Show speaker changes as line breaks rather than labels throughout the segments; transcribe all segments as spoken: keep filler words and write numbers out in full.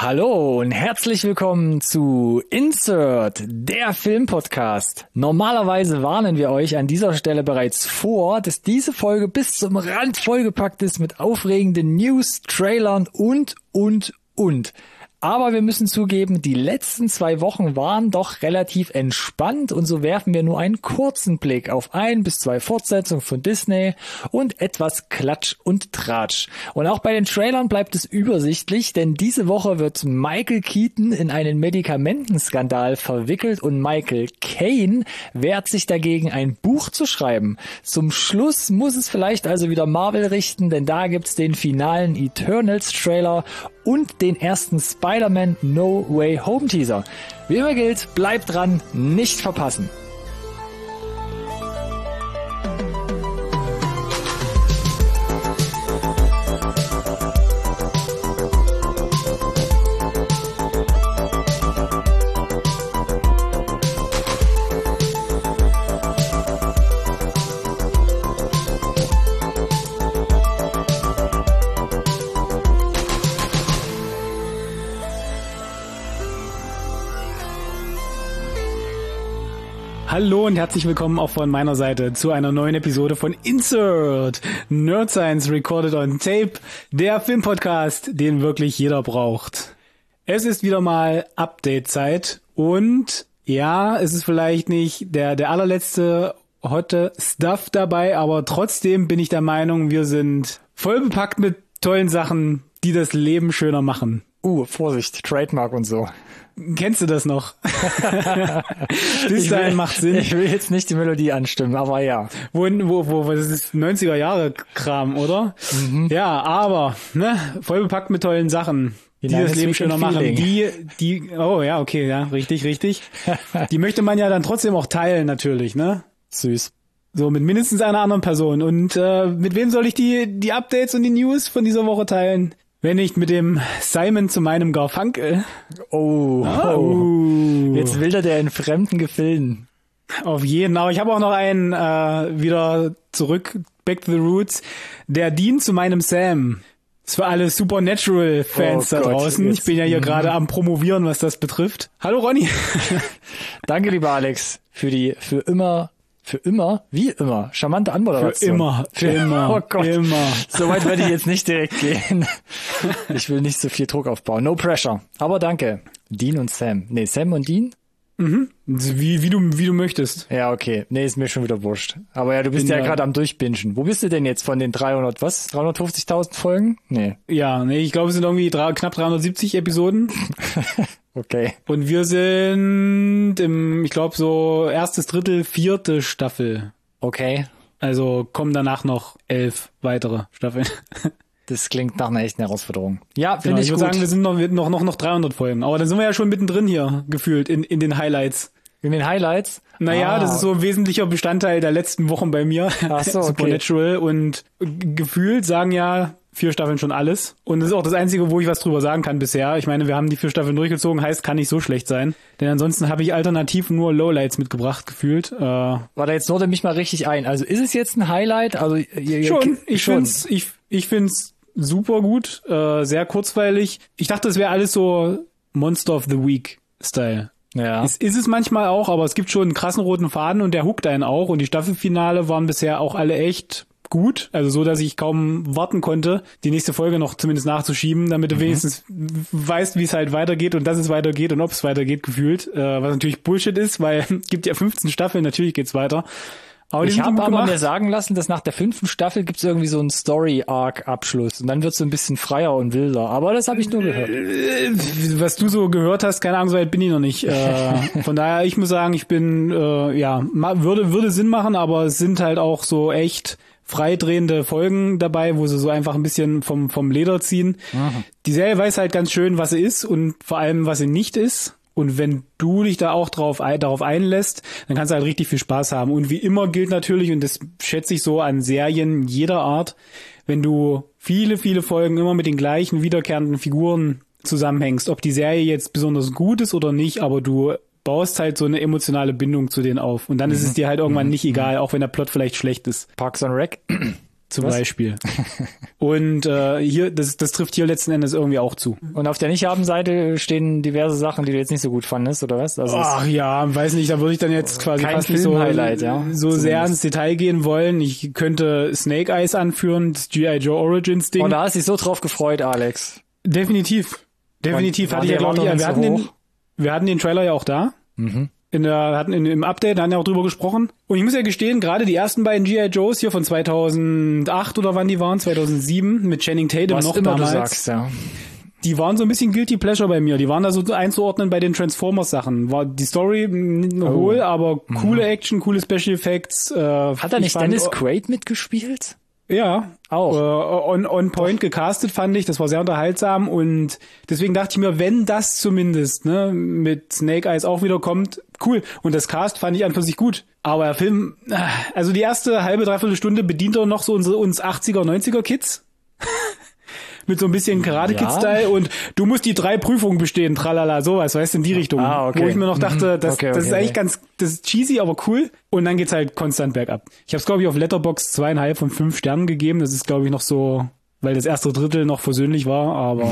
Hallo und herzlich willkommen zu Insert, der Filmpodcast. Normalerweise warnen wir euch an dieser Stelle bereits vor, dass diese Folge bis zum Rand vollgepackt ist mit aufregenden News, Trailern und, und, und. Aber wir müssen zugeben, die letzten zwei Wochen waren doch relativ entspannt und so werfen wir nur einen kurzen Blick auf ein bis zwei Fortsetzungen von Disney und etwas Klatsch und Tratsch. Und auch bei den Trailern bleibt es übersichtlich, denn diese Woche wird Michael Keaton in einen Medikamentenskandal verwickelt und Michael Caine wehrt sich dagegen, ein Buch zu schreiben. Zum Schluss muss es vielleicht also wieder Marvel richten, denn da gibt's den finalen Eternals-Trailer und den ersten Spider-Man No Way Home Teaser. Wie immer gilt, bleibt dran, nicht verpassen.
Hallo und herzlich willkommen auch von meiner Seite zu einer neuen Episode von Insert, Nerd Science Recorded on Tape, der Filmpodcast, den wirklich jeder braucht. Es ist wieder mal Update-Zeit und ja, es ist vielleicht nicht der, der allerletzte hotte Stuff dabei, aber trotzdem bin ich der Meinung, wir sind voll bepackt mit tollen Sachen, die das Leben schöner machen.
Uh, Vorsicht, Trademark und so.
Kennst du das noch? Bis dahin macht Sinn.
Ich will jetzt nicht die Melodie anstimmen, aber ja.
Wo, wo, wo, das ist neunziger Jahre Kram, oder? Mhm. Ja, aber, ne, voll bepackt mit tollen Sachen, die Hinein das Leben schöner machen. Die, die, oh ja, okay, ja, richtig, richtig. Die möchte man ja dann trotzdem auch teilen, natürlich, ne?
Süß.
So, mit mindestens einer anderen Person. Und äh, mit wem soll ich die, die Updates und die News von dieser Woche teilen? Wenn nicht mit dem Simon zu meinem Garfunkel.
Oh, oh. Jetzt will der in fremden Gefilden.
Auf jeden, aber ich habe auch noch einen äh, wieder zurück, back to the roots. Der Dean zu meinem Sam. Das ist für alle Supernatural-Fans oh da Gott, draußen. Jetzt. Ich bin ja hier mhm. gerade am Promovieren, was das betrifft. Hallo Ronny.
Danke, lieber Alex, für die für immer... Für immer? Wie immer? Charmante Anmoderation.
Für immer. Für immer.
Oh Gott.
Immer.
So weit werde ich jetzt nicht direkt gehen. Ich will nicht so viel Druck aufbauen. No pressure. Aber danke. Dean und Sam. Nee, Sam und Dean?
Mhm. Wie, wie du, wie du möchtest.
Ja, okay. Nee, ist mir schon wieder wurscht. Aber ja, du bist Bin ja gerade am Durchbingen. Wo bist du denn jetzt von den dreihundert, was? dreihundertfünfzigtausend Folgen? Nee.
Ja, nee, ich glaube, es sind irgendwie drei, knapp dreihundertsiebzig Episoden.
Okay.
Und wir sind im, ich glaube, so erstes Drittel, vierte Staffel.
Okay.
Also kommen danach noch elf weitere Staffeln.
Das klingt nach einer echten Herausforderung. Ja, finde
genau,
ich
ich
gut.
würde sagen, wir sind noch, noch, noch, noch dreihundert Folgen. Aber dann sind wir ja schon mittendrin hier, gefühlt, in, in den Highlights.
In den Highlights?
Naja,
ah.
das ist so ein wesentlicher Bestandteil der letzten Wochen bei mir.
Ach so, okay.
Supernatural. Und gefühlt sagen ja vier Staffeln schon alles. Und das ist auch das Einzige, wo ich was drüber sagen kann bisher. Ich meine, wir haben die vier Staffeln durchgezogen, heißt, kann nicht so schlecht sein. Denn ansonsten habe ich alternativ nur Lowlights mitgebracht, gefühlt. Äh,
Warte, jetzt norde mich mal richtig ein. Also ist es jetzt ein Highlight? Also ihr,
Schon, ich schon. find's, ich, ich find's super gut, äh, sehr kurzweilig. Ich dachte, es wäre alles so Monster of the Week-Style.
Ja.
Es ist es manchmal auch, aber es gibt schon einen krassen roten Faden und der hookt einen auch. Und die Staffelfinale waren bisher auch alle echt gut, also so, dass ich kaum warten konnte, die nächste Folge noch zumindest nachzuschieben, damit du mhm. wenigstens weißt, wie es halt weitergeht und dass es weitergeht und ob es weitergeht, gefühlt, äh, was natürlich Bullshit ist, weil es gibt ja fünfzehn Staffeln, natürlich geht's weiter. Aber
ich habe aber mir sagen lassen, dass nach der fünften Staffel gibt's irgendwie so einen Story-Arc-Abschluss und dann wird's so ein bisschen freier und wilder, aber das habe ich nur gehört.
Was du so gehört hast, keine Ahnung, so weit bin ich noch nicht. Äh, von daher, ich muss sagen, ich bin, äh, ja, würde, würde Sinn machen, aber es sind halt auch so echt freidrehende Folgen dabei, wo sie so einfach ein bisschen vom vom Leder ziehen. Aha. Die Serie weiß halt ganz schön, was sie ist und vor allem, was sie nicht ist. Und wenn du dich da auch drauf, darauf einlässt, dann kannst du halt richtig viel Spaß haben. Und wie immer gilt natürlich, und das schätze ich so an Serien jeder Art, wenn du viele, viele Folgen immer mit den gleichen wiederkehrenden Figuren zusammenhängst, ob die Serie jetzt besonders gut ist oder nicht, aber du baust halt so eine emotionale Bindung zu denen auf. Und dann mhm. ist es dir halt irgendwann mhm. nicht egal, auch wenn der Plot vielleicht schlecht ist.
Parks and Rec?
zum
Was?
Beispiel. Und äh, hier, das, das trifft hier letzten Endes irgendwie auch zu.
Und auf der Nicht-Haben-Seite stehen diverse Sachen, die du jetzt nicht so gut fandest, oder was? Also
Ach ja, weiß nicht, da würde ich dann jetzt quasi
kein
fast nicht so,
Film-Highlight, ja,
so sehr
zumindest.
ins Detail gehen wollen. Ich könnte Snake Eyes anführen, das G I. Joe Origins Ding.
und da hast du dich so drauf gefreut, Alex.
Definitiv. Definitiv
Und
hatte ich ja,
waren die
glaube ich,
Erwartungen
wir hatten,
zu
den, wir hatten den Trailer ja auch da.
Mhm.
In der, hatten in, im Update, da hatten wir auch drüber gesprochen. Und ich muss ja gestehen, gerade die ersten beiden G I. Joes hier von zweitausendacht oder wann die waren, zweitausendsieben, mit Channing Tatum
Was
noch
immer
damals.
du sagst, ja.
Die waren so ein bisschen Guilty Pleasure bei mir. Die waren da so einzuordnen bei den Transformers-Sachen. War die Story mh, hohl, aber coole Action, coole Special Effects. Äh,
Hat da
ich
nicht
fand-
Dennis Quaid mitgespielt?
Ja,
Auch.
Äh, on, on point gecastet fand ich, das war sehr unterhaltsam und deswegen dachte ich mir, wenn das zumindest ne, mit Snake Eyes auch wieder kommt, cool. Und das Cast fand ich an für sich gut. Aber der Film, äh, also die erste halbe, dreiviertel Stunde bedient er noch so unsere uns achtziger, neunziger Kids. Mit so ein bisschen Karate-Kid-Style und du musst die drei Prüfungen bestehen, tralala, sowas, weißt du, in die Richtung.
Ah, okay.
Wo ich mir noch dachte,
Mhm.
das,
Okay,
das
okay,
ist eigentlich
okay.
ganz, das ist cheesy, aber cool. Und dann geht's halt konstant bergab. Ich habe es, glaube ich, auf Letterboxd zweieinhalb von fünf Sternen gegeben. Das ist, glaube ich, noch so, weil das erste Drittel noch versöhnlich war, aber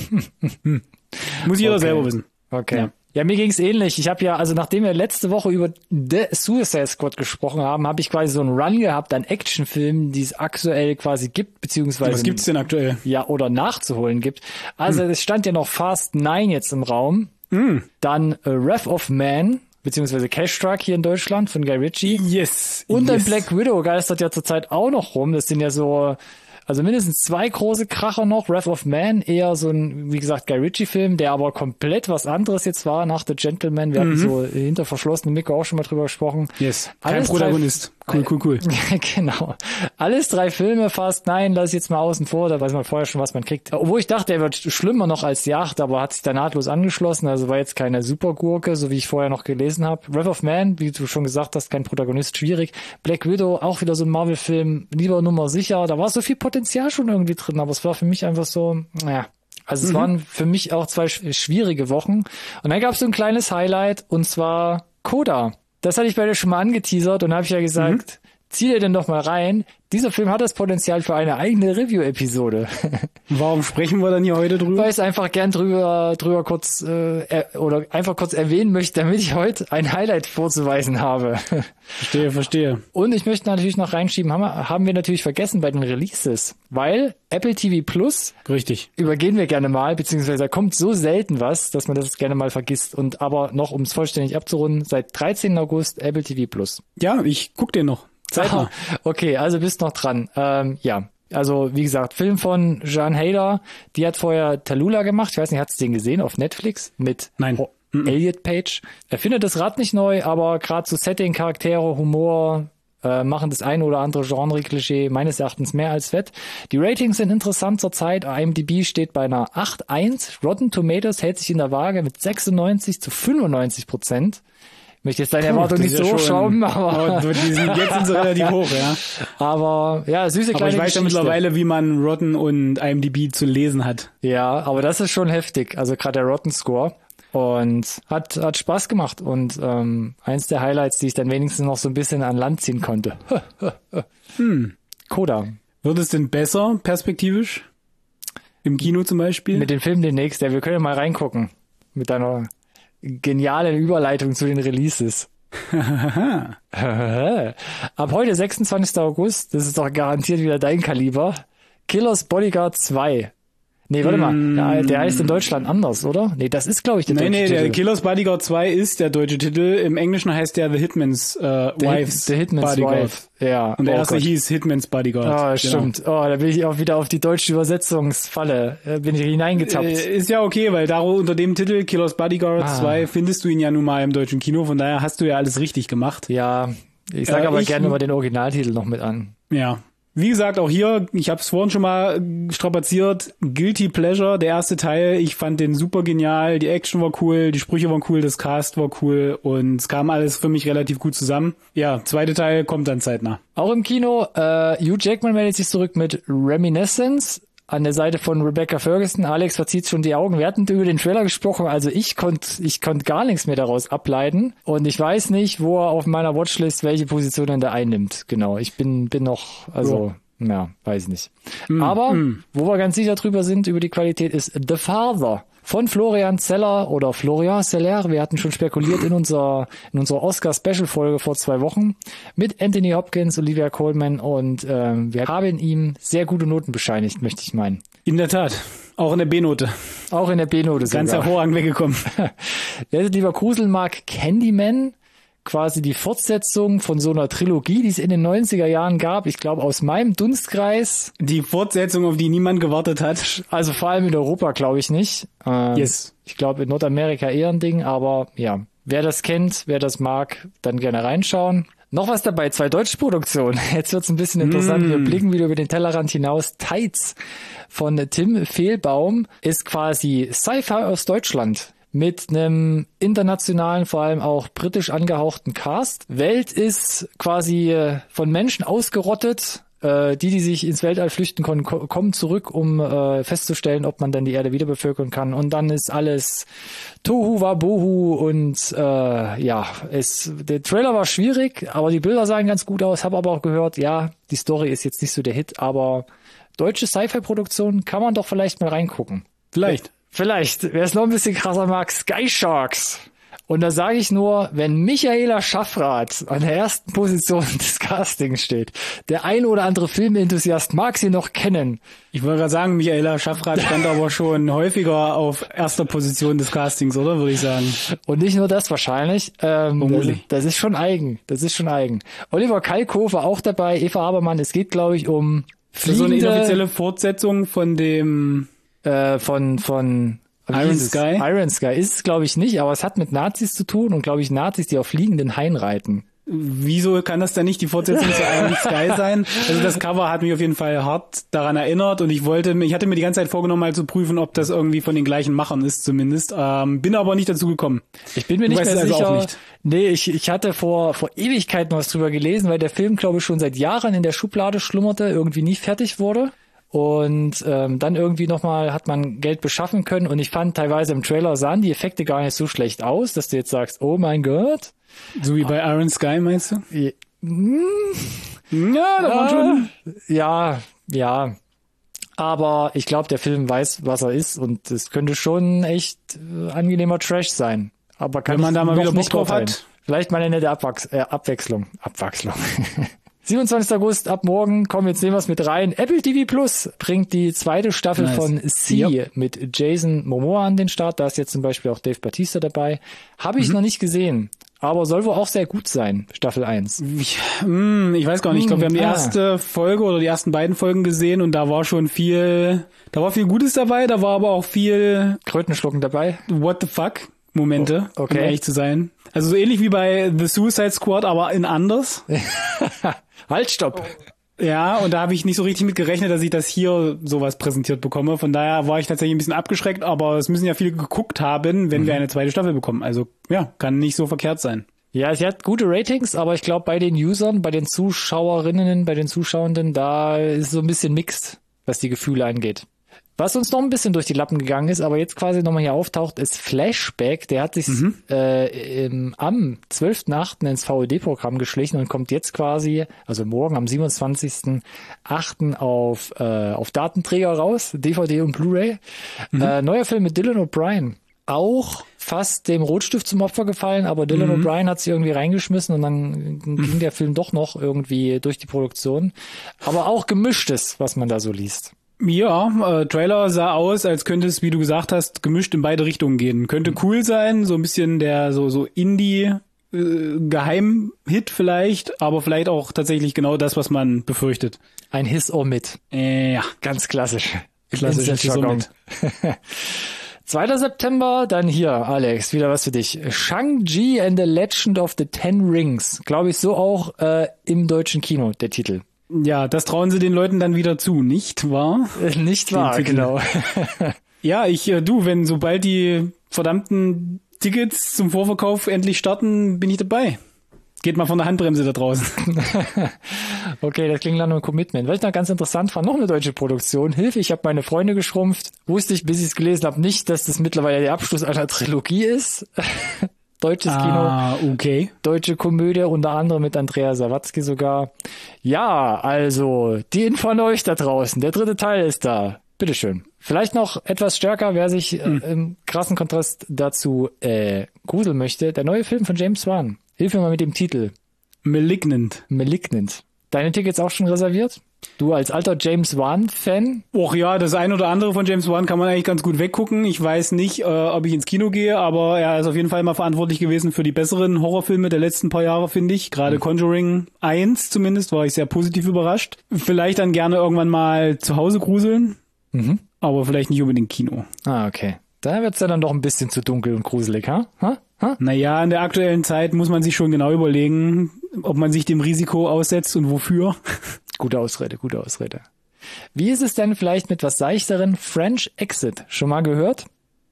muss jeder
Okay.
selber wissen.
Okay.
Ja.
Ja, mir ging's ähnlich. Ich habe ja, also nachdem wir letzte Woche über The Suicide Squad gesprochen haben, habe ich quasi so einen Run gehabt an Actionfilmen, die es aktuell quasi gibt, beziehungsweise
Was gibt's denn aktuell?
ja oder nachzuholen gibt. Also es stand ja noch Fast Nine jetzt im Raum.
Hm.
Dann äh, Wrath of Man, beziehungsweise Cash Truck hier in Deutschland von Guy Ritchie.
Yes.
Und dann
yes.
Black Widow geistert ja zurzeit auch noch rum. Das sind ja so, also mindestens zwei große Kracher noch. Wrath of Man, eher so ein, wie gesagt, Guy Ritchie-Film, der aber komplett was anderes jetzt war nach The Gentleman. Wir hatten so hinter verschlossenen Mikro auch schon mal drüber gesprochen.
Yes. Kein
Alles drei-
Protagonist. Cool, cool, cool.
Genau. Alles drei Filme, Fast Nine, lass ich jetzt mal außen vor, da weiß man vorher schon, was man kriegt. Obwohl ich dachte, er wird schlimmer noch als die acht, aber hat sich da nahtlos angeschlossen, also war jetzt keine Supergurke, so wie ich vorher noch gelesen habe. Wrath of Man, wie du schon gesagt hast, kein Protagonist, schwierig. Black Widow, auch wieder so ein Marvel-Film, lieber Nummer sicher, da war so viel Potenzial schon irgendwie drin, aber es war für mich einfach so, naja. Also es waren für mich auch zwei sch- schwierige Wochen. Und dann gab es so ein kleines Highlight, und zwar Coda. Das hatte ich bei dir schon mal angeteasert und habe ich ja gesagt, zieh dir denn doch mal rein. Dieser Film hat das Potenzial für eine eigene Review-Episode.
Warum sprechen wir dann hier heute drüber?
Weil ich es einfach gern drüber, drüber kurz, äh, er, oder einfach kurz erwähnen möchte, damit ich heute ein Highlight vorzuweisen habe.
Verstehe, verstehe.
Und ich möchte natürlich noch reinschieben, haben wir, haben wir natürlich vergessen bei den Releases, weil Apple T V Plus
Richtig.
übergehen wir gerne mal, beziehungsweise da kommt so selten was, dass man das gerne mal vergisst. Und aber noch, um es vollständig abzurunden, seit dreizehnten August Apple T V Plus.
Ja, ich guck den noch. Zeitnah.
Ah, okay, also bist noch dran. Ähm, ja, also wie gesagt, Film von Jean Hader, die hat vorher Tallulah gemacht. Ich weiß nicht, hast du den gesehen auf Netflix mit
Nein.
Ho- Elliot Page? Er findet das Rad nicht neu, aber gerade so Setting, Charaktere, Humor äh, machen das eine oder andere Genre-Klischee meines Erachtens mehr als wett. Die Ratings sind interessant zurzeit. IMDb steht bei einer acht Komma eins. Rotten Tomatoes hält sich in der Waage mit sechsundneunzig zu fünfundneunzig Prozent. Ich möchte jetzt deine Erwartungen nicht
Das ist
so
ja schon-
schrauben, aber...
aber die sind, jetzt sind sie relativ hoch, ja.
Aber ja, süße
Aber
kleine
ich weiß ja
Geschichte.
mittlerweile, wie man Rotten und IMDb zu lesen hat.
Ja, aber das ist schon heftig. Also gerade der Rotten Score. Und hat hat Spaß gemacht. Und ähm, eins der Highlights, die ich dann wenigstens noch so ein bisschen an Land ziehen konnte. hm. Coda.
Wird es denn besser, perspektivisch? Im Kino zum Beispiel?
Mit dem Film demnächst. Ja, wir können ja mal reingucken. Mit deiner genialen Überleitung zu den Releases. Ab heute, sechsundzwanzigsten August, das ist doch garantiert wieder dein Kaliber, Killers Bodyguard zwei. Nee, warte mal, der, der heißt in Deutschland anders, oder? Nee, das ist, glaube ich, der
Nee,
deutsche
nee, der
Titel.
Killers Bodyguard zwei ist der deutsche Titel. Im Englischen heißt der The Hitman's äh,
The,
Wife's
The Hitman's
Bodyguard.
Wife. Ja.
Und der
oh
erste
Gott.
hieß Hitman's Bodyguard.
Oh,
Genau.
stimmt. Oh, da bin ich auch wieder auf die deutsche Übersetzungsfalle. Äh, bin ich hineingetappt.
Äh, ist ja okay, weil da unter dem Titel Killers Bodyguard
Ah.
zwei findest du ihn ja nun mal im deutschen Kino. Von daher hast du ja alles richtig gemacht.
Ja, ich sage
Äh,
aber
ich-
gerne mal den Originaltitel noch mit an.
Ja. Wie gesagt, auch hier, ich habe es vorhin schon mal strapaziert, Guilty Pleasure, der erste Teil, ich fand den super genial, die Action war cool, die Sprüche waren cool, das Cast war cool und es kam alles für mich relativ gut zusammen. Ja, zweite Teil kommt dann zeitnah.
Auch im Kino, äh, Hugh Jackman meldet sich zurück mit Reminiscence an der Seite von Rebecca Ferguson. Alex verzieht schon die Augen. Wir hatten über den Trailer gesprochen, also ich konnte ich konnte gar nichts mehr daraus ableiten und ich weiß nicht, wo er auf meiner Watchlist welche Position er da einnimmt. Genau, ich bin bin noch, also Ja, weiß ich nicht.
Mm,
Aber,
mm.
wo wir ganz sicher drüber sind, über die Qualität, ist The Father von Florian Zeller oder Florian Zeller. Wir hatten schon spekuliert in unserer, in unserer Oscar-Special-Folge vor zwei Wochen mit Anthony Hopkins, Olivia Colman und ähm, wir haben ihm sehr gute Noten bescheinigt, möchte ich meinen.
In der Tat. Auch in der B-Note.
Auch in der B-Note sogar.
Ganz hervorragend weggekommen.
Wer jetzt lieber Grusel mag, Candyman. Quasi die Fortsetzung von so einer Trilogie, die es in den neunziger Jahren gab. Ich glaube, aus meinem Dunstkreis.
Die Fortsetzung, auf die niemand gewartet hat.
Also vor allem in Europa glaube ich nicht. Ähm,
Yes.
Ich glaube in Nordamerika eher ein Ding, aber ja. Wer das kennt, wer das mag, dann gerne reinschauen. Noch was dabei, zwei deutsche Produktionen. Jetzt wird's ein bisschen interessant. Mm. Wir blicken wieder über den Tellerrand hinaus. Tights von Tim Fehlbaum ist quasi Sci-Fi aus Deutschland. Mit einem internationalen, vor allem auch britisch angehauchten Cast. Welt ist quasi von Menschen ausgerottet. Äh, die, die sich ins Weltall flüchten können, ko- kommen zurück, um äh, festzustellen, ob man dann die Erde wieder bevölkern kann. Und dann ist alles Tohu Wabohu und äh, ja, es, der Trailer war schwierig, aber die Bilder sahen ganz gut aus. Habe aber auch gehört, ja, die Story ist jetzt nicht so der Hit, aber deutsche Sci-Fi-Produktion kann man doch vielleicht mal reingucken.
Vielleicht.
Vielleicht, wer es noch ein bisschen krasser mag, Sky Sharks. Und da sage ich nur, wenn Michaela Schaffrath an der ersten Position des Castings steht, der ein oder andere Filmenthusiast mag sie noch kennen.
Ich wollte gerade sagen, Michaela Schaffrath stand aber schon häufiger auf erster Position des Castings, oder? Würde ich sagen.
Und nicht nur das wahrscheinlich. Ähm, das, das ist schon eigen. Das ist schon eigen. Oliver Kalkofe auch dabei, Eva Habermann. Es geht, glaube ich, um fliegende...
So eine inoffizielle Fortsetzung von dem...
Äh, von... von
Iron Sky?
Iron Sky ist es, glaube ich, nicht, aber es hat mit Nazis zu tun und, glaube ich, Nazis, die auf fliegenden Haien reiten.
Wieso kann das dann nicht die Fortsetzung zu Iron Sky sein? Also das Cover hat mich auf jeden Fall hart daran erinnert und ich wollte, ich hatte mir die ganze Zeit vorgenommen, mal zu prüfen, ob das irgendwie von den gleichen Machern ist zumindest. Ähm, bin aber nicht dazu gekommen.
Ich bin mir
du
nicht mehr
also
sicher.
Auch nicht.
Nee, ich, ich hatte vor, vor Ewigkeiten was drüber gelesen, weil der Film, glaube ich, schon seit Jahren in der Schublade schlummerte, irgendwie nie fertig wurde. Und ähm, dann irgendwie nochmal hat man Geld beschaffen können und ich fand teilweise im Trailer sahen die Effekte gar nicht so schlecht aus, dass du jetzt sagst, oh mein Gott.
So wie bei Iron Sky, meinst du?
Ja, hm,
ja da waren schon...
Ja, ja. Aber ich glaube, der Film weiß, was er ist und es könnte schon echt äh, angenehmer Trash sein. Aber kann
wenn man da mal wieder Bock drauf
urteilen.
hat.
Vielleicht mal eine nette Abwachs- äh, Abwechslung. Abwechslung. siebenundzwanzigster August, ab morgen, kommen jetzt nehmen wir es mit rein. Apple T V Plus bringt die zweite Staffel nice. von C yep. mit Jason Momoa an den Start. Da ist jetzt zum Beispiel auch Dave Bautista dabei. Habe ich mhm. noch nicht gesehen, aber soll wohl auch sehr gut sein, Staffel eins.
Ich, mh, ich weiß gar nicht, ich glaube, wir haben die ah. erste Folge oder die ersten beiden Folgen gesehen und da war schon viel, da war viel Gutes dabei, da war aber auch viel
Krötenschlucken dabei.
What the fuck Momente,
oh, okay.
um ehrlich zu sein. Also so ähnlich wie bei The Suicide Squad, aber in anders.
Halt, stopp.
Ja, und da habe ich nicht so richtig mit gerechnet, dass ich das hier sowas präsentiert bekomme. Von daher war ich tatsächlich ein bisschen abgeschreckt, aber es müssen ja viele geguckt haben, wenn mhm. wir eine zweite Staffel bekommen. Also ja, kann nicht so verkehrt sein.
Ja, sie hat gute Ratings, aber ich glaube bei den Usern, bei den Zuschauerinnen, bei den Zuschauenden, da ist es so ein bisschen mixed, was die Gefühle angeht. Was uns noch ein bisschen durch die Lappen gegangen ist, aber jetzt quasi nochmal hier auftaucht, ist Flashback. Der hat sich mhm. äh, im, am zwölften achten ins V O D-Programm geschlichen und kommt jetzt quasi, also morgen am siebenundzwanzigsten achten auf, äh, auf Datenträger raus, D V D und Blu-ray. Mhm. Äh, neuer Film mit Dylan O'Brien. Auch fast dem Rotstift zum Opfer gefallen, aber Dylan mhm. O'Brien hat sich irgendwie reingeschmissen und dann ging der Film doch noch irgendwie durch die Produktion. Aber auch Gemischtes, was man da so liest.
Ja, äh, Trailer sah aus, als könnte es, wie du gesagt hast, gemischt in beide Richtungen gehen. Könnte cool sein, so ein bisschen der so so Indie äh, Geheimhit vielleicht, aber vielleicht auch tatsächlich genau das, was man befürchtet.
Ein Hiss or Mit.
Äh, ja,
ganz klassisch.
Klassisch Hiss or Mit.
zweiter September, dann hier, Alex, wieder was für dich. Shang-Chi and the Legend of the Ten Rings. Glaube ich so auch äh, im deutschen Kino, der Titel.
Ja, das trauen sie den Leuten dann wieder zu, nicht wahr?
Nicht wahr, genau.
Ja, ich, äh, du, wenn sobald die verdammten Tickets zum Vorverkauf endlich starten, bin ich dabei. Geht mal von der Handbremse da draußen.
Okay, das klingt nach einem Commitment. Was ich noch ganz interessant fand, noch eine deutsche Produktion. Hilfe, ich habe meine Freunde geschrumpft. Wusste ich, bis ich es gelesen habe, nicht, dass das mittlerweile der Abschluss einer Trilogie ist. Deutsches Kino.
Ah, okay.
Deutsche Komödie, unter anderem mit Andrea Sawatzki sogar. Ja, also, die Info an euch da draußen. Der dritte Teil ist da. Bitteschön. Vielleicht noch etwas stärker, wer sich äh,
hm.
im krassen Kontrast dazu äh, gruseln möchte. Der neue Film von James Wan. Hilf mir mal mit dem Titel.
Malignant.
Malignant. Deine Tickets auch schon reserviert? Du als alter James Wan-Fan?
Och ja, das ein oder andere von James Wan kann man eigentlich ganz gut weggucken. Ich weiß nicht, äh, ob ich ins Kino gehe, aber er ist auf jeden Fall mal verantwortlich gewesen für die besseren Horrorfilme der letzten paar Jahre, finde ich. Gerade mhm. Conjuring eins zumindest war ich sehr positiv überrascht. Vielleicht dann gerne irgendwann mal zu Hause gruseln, mhm. aber vielleicht nicht unbedingt Kino.
Ah, okay. Da wird's ja dann doch ein bisschen zu dunkel und gruselig, ha? Ha? Ha?
Naja, in der aktuellen Zeit muss man sich schon genau überlegen, ob man sich dem Risiko aussetzt und wofür.
Gute Ausrede, gute Ausrede. Wie ist es denn vielleicht mit was seichteren? French Exit, schon mal gehört?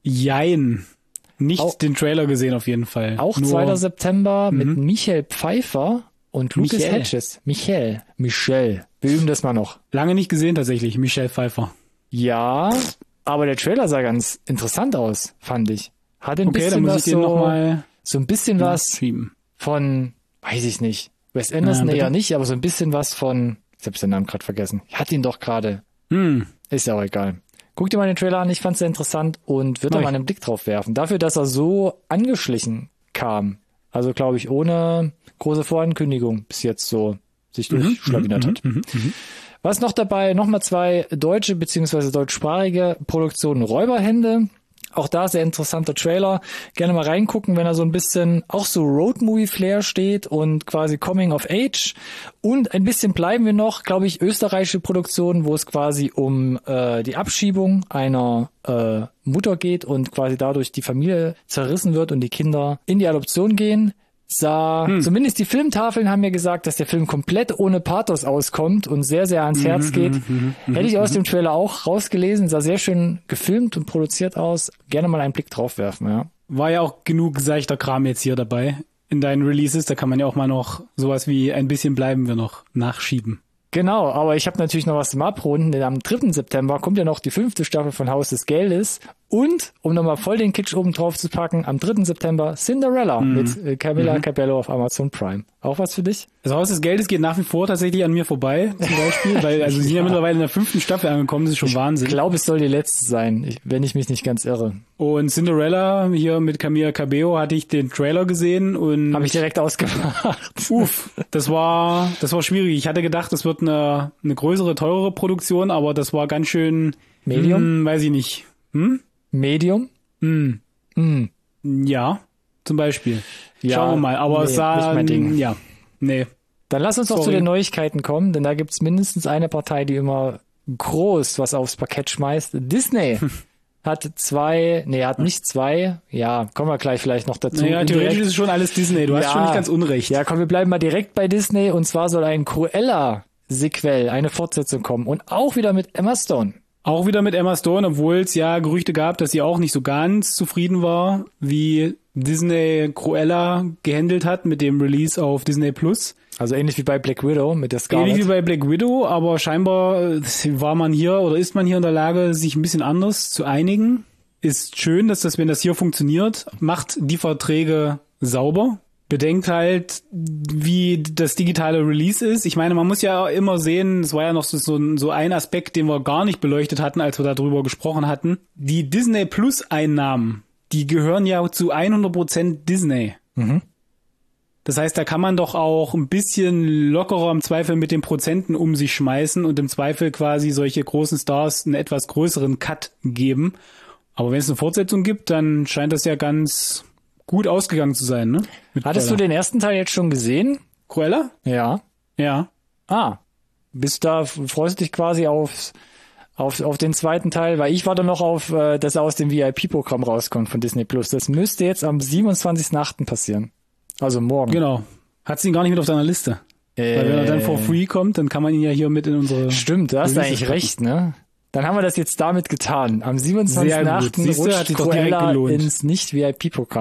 Jein. Nicht auch, den Trailer gesehen auf jeden Fall.
Auch
Nur,
zweiter September mit
mhm.
Michael Pfeiffer und Lucas
Michael.
Hedges. Michael. Michel. Wir üben das mal noch.
Lange nicht gesehen tatsächlich, Michael Pfeiffer.
Ja, aber der Trailer sah ganz interessant aus, fand ich. Hat ein
okay,
bisschen
dann muss
was
ich den
so,
noch mal
so ein bisschen was
schieben.
Von, weiß ich nicht, Wes Anderson
Na,
eher nicht, aber so ein bisschen was von, ich hab's den Namen gerade vergessen. Ich hatte ihn doch gerade.
Hm.
Ist ja auch egal. Guck dir mal den Trailer an, ich fand's sehr interessant und würde da mal einen Blick drauf werfen. Dafür, dass er so angeschlichen kam, also glaube ich ohne große Vorankündigung bis jetzt so sich durchschlawinert
mhm,
hat.
Mhm, mhm.
Was noch dabei? Nochmal zwei deutsche beziehungsweise deutschsprachige Produktionen. Räuberhände. Auch da sehr interessanter Trailer. Gerne mal reingucken, wenn er so ein bisschen auch so Road-Movie-Flair steht und quasi Coming of Age. Und ein bisschen bleiben wir noch, glaube ich, österreichische Produktionen, wo es quasi um äh, die Abschiebung einer äh, Mutter geht und quasi dadurch die Familie zerrissen wird und die Kinder in die Adoption gehen. Sah, hm. zumindest die Filmtafeln haben mir gesagt, dass der Film komplett ohne Pathos auskommt und sehr, sehr ans Herz geht.
Mhm, mhm,
Hätte ich
mhm.
aus dem Trailer auch rausgelesen, sah sehr schön gefilmt und produziert aus. Gerne mal einen Blick drauf werfen, ja.
War ja auch genug seichter Kram jetzt hier dabei in deinen Releases. Da kann man ja auch mal noch sowas wie ein bisschen bleiben wir noch nachschieben.
Genau, aber ich habe natürlich noch was zum Abrunden, denn am dritten September kommt ja noch die fünfte Staffel von Haus des Geldes und, um nochmal voll den Kitsch oben drauf zu packen, am dritten September Cinderella mhm. mit äh, Camilla mhm. Cabello auf Amazon Prime. Auch was für dich?
Das Haus des Geldes geht nach wie vor tatsächlich an mir vorbei, zum Beispiel, weil also sie sind ja. ja mittlerweile in der fünften Staffel angekommen, das ist schon
ich
Wahnsinn.
Ich glaube, es soll die letzte sein, ich, wenn ich mich nicht ganz irre.
Und Cinderella hier mit Camilla Cabello hatte ich den Trailer gesehen und
habe ich direkt ausgemacht.
Uff, das war das war schwierig. Ich hatte gedacht, das wird eine eine größere, teurere Produktion, aber das war ganz schön
Medium,
hm, weiß ich nicht. Hm?
Medium?
Hm.
Hm.
Ja, zum Beispiel.
Ja,
schauen wir mal, aber
nee,
es sah
nicht mein Ding.
ja, nee.
Dann lass uns doch zu den Neuigkeiten kommen, denn da gibt's mindestens eine Partei, die immer groß was aufs Parkett schmeißt. Disney hat zwei, nee, hat nicht zwei, ja, kommen wir gleich vielleicht noch dazu.
Naja, theoretisch ist es schon alles Disney, du
ja,
hast schon nicht ganz unrecht.
Ja, komm, wir bleiben mal direkt bei Disney und zwar soll ein Cruella-Sequel, eine Fortsetzung kommen und auch wieder mit Emma Stone.
Auch wieder mit Emma Stone, obwohl es ja Gerüchte gab, dass sie auch nicht so ganz zufrieden war, wie Disney Cruella gehandelt hat mit dem Release auf Disney Plus.
Also ähnlich wie bei Black Widow mit der Scarlett.
Ähnlich wie bei Black Widow, aber scheinbar war man hier oder ist man hier in der Lage, sich ein bisschen anders zu einigen. Ist schön, dass das, wenn das hier funktioniert, macht die Verträge sauber. Bedenkt halt, wie das digitale Release ist. Ich meine, man muss ja immer sehen, es war ja noch so, so, ein, so ein Aspekt, den wir gar nicht beleuchtet hatten, als wir darüber gesprochen hatten. Die Disney Plus Einnahmen, die gehören ja zu hundert Prozent Disney.
Mhm.
Das heißt, da kann man doch auch ein bisschen lockerer im Zweifel mit den Prozenten um sich schmeißen und im Zweifel quasi solche großen Stars einen etwas größeren Cut geben. Aber wenn es eine Fortsetzung gibt, dann scheint das ja ganz gut ausgegangen zu sein, ne? Mit
Hattest
Cruella.
du den ersten Teil jetzt schon gesehen?
Cruella?
Ja.
Ja.
Ah. Bist da, freust du dich quasi aufs, auf, auf den zweiten Teil? Weil ich warte noch auf, äh, dass er aus dem V I P-Programm rauskommt von Disney Plus. Das müsste jetzt am siebenundzwanzigsten achten passieren. Also morgen.
Genau. Hat sie ihn gar nicht mit auf deiner Liste.
Äh,
Weil wenn er dann for free kommt, dann kann man ihn ja hier mit in unsere...
Stimmt, du hast
Releases
eigentlich
packen.
recht, ne? Dann haben wir das jetzt damit getan. Am
Sehr
siebenundzwanzigsten
gut.
achten
Siehst du, hat
rutscht
sich doch direkt
Cruella
gelohnt.
ins Nicht-V I P-Programm.